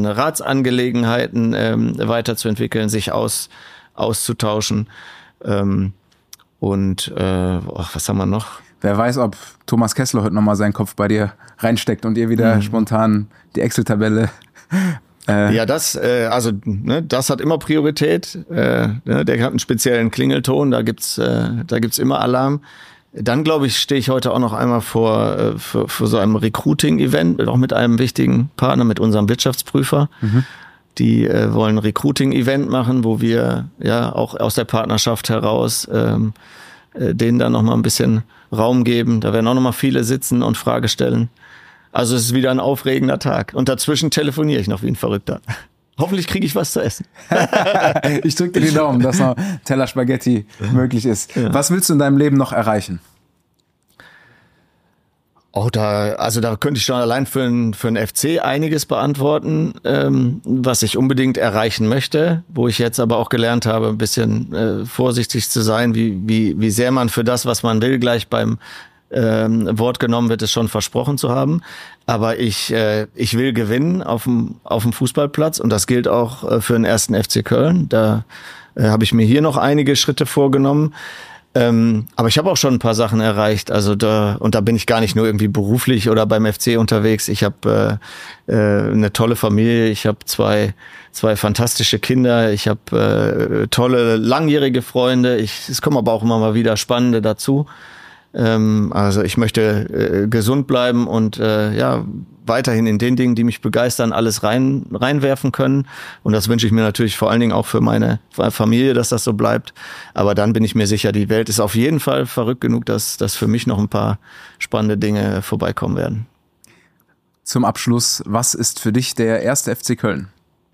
Ratsangelegenheiten äh, weiterzuentwickeln, sich aus, auszutauschen. Ähm, Und äh, ach, was haben wir noch? Wer weiß, ob Thomas Kessler heute nochmal seinen Kopf bei dir reinsteckt und ihr wieder mhm. spontan die Excel-Tabelle... Äh. Ja, das, äh, also ne, das hat immer Priorität. Äh, ne, der hat einen speziellen Klingelton, da gibt's, äh, da gibt's immer Alarm. Dann, glaube ich, stehe ich heute auch noch einmal vor äh, für, für so einem Recruiting-Event, auch mit einem wichtigen Partner, mit unserem Wirtschaftsprüfer. Mhm. Die äh, wollen ein Recruiting-Event machen, wo wir ja auch aus der Partnerschaft heraus ähm, äh, denen dann nochmal ein bisschen Raum geben. Da werden auch nochmal viele sitzen und Frage stellen. Also es ist wieder ein aufregender Tag. Und dazwischen telefoniere ich noch wie ein Verrückter. Hoffentlich kriege ich was zu essen. Ich drücke dir die Daumen, dass noch Teller Spaghetti möglich ist. Ja. Was willst du in deinem Leben noch erreichen? Oh, da, also da könnte ich schon allein für einen für einen F C einiges beantworten, ähm, was ich unbedingt erreichen möchte, wo ich jetzt aber auch gelernt habe, ein bisschen äh, vorsichtig zu sein, wie wie wie sehr man für das, was man will, gleich beim ähm, Wort genommen wird, es schon versprochen zu haben. Aber ich äh, ich will gewinnen auf dem auf dem Fußballplatz und das gilt auch äh, für den ersten F C Köln. Da äh, habe ich mir hier noch einige Schritte vorgenommen. Ähm, aber ich habe auch schon ein paar Sachen erreicht, also da und da bin ich gar nicht nur irgendwie beruflich oder beim F C unterwegs. Ich habe äh, äh, eine tolle Familie, ich habe zwei zwei fantastische Kinder, ich habe äh, tolle langjährige Freunde. Ich, es kommen aber auch immer mal wieder spannende dazu. Ähm, also ich möchte äh, gesund bleiben und äh, ja weiterhin in den Dingen, die mich begeistern, alles rein reinwerfen können. Und das wünsche ich mir natürlich vor allen Dingen auch für meine Familie, dass das so bleibt. Aber dann bin ich mir sicher, die Welt ist auf jeden Fall verrückt genug, dass, dass für mich noch ein paar spannende Dinge vorbeikommen werden. Zum Abschluss, was ist für dich der erste F C Köln?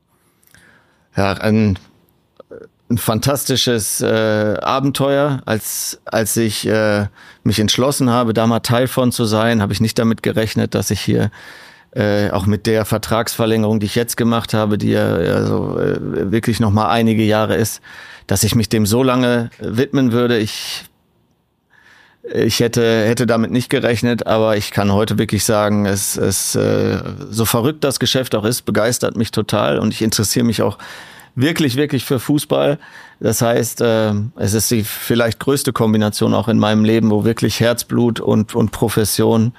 Ja, ein, ein fantastisches äh, Abenteuer. Als, als ich äh, mich entschlossen habe, da mal Teil von zu sein, habe ich nicht damit gerechnet, dass ich hier Äh, auch mit der Vertragsverlängerung, die ich jetzt gemacht habe, die ja also, äh, wirklich noch mal einige Jahre ist, dass ich mich dem so lange widmen würde. Ich ich hätte hätte damit nicht gerechnet, aber ich kann heute wirklich sagen, es es äh, so verrückt das Geschäft auch ist, begeistert mich total und ich interessiere mich auch wirklich wirklich für Fußball. Das heißt, äh, es ist die vielleicht größte Kombination auch in meinem Leben, wo wirklich Herzblut und und Profession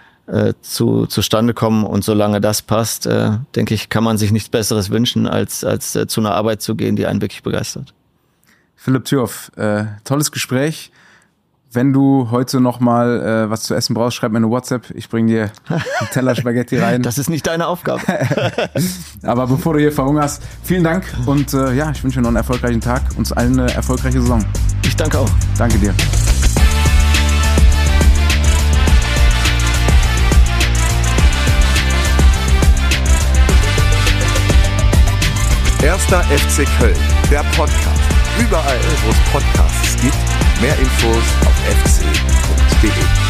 zu zustande kommen und solange das passt, äh, denke ich, kann man sich nichts Besseres wünschen, als als äh, zu einer Arbeit zu gehen, die einen wirklich begeistert. Philipp Thürhoff, äh, tolles Gespräch. Wenn du heute noch mal äh, was zu essen brauchst, schreib mir eine WhatsApp. Ich bring dir einen Teller Spaghetti rein. Das ist nicht deine Aufgabe. Aber bevor du hier verhungerst, vielen Dank und äh, ja, ich wünsche dir noch einen erfolgreichen Tag, uns allen eine erfolgreiche Saison. Ich danke auch. Danke dir. Erster F C Köln, der Podcast. Überall, wo es Podcasts gibt. Mehr Infos auf f c punkt d e.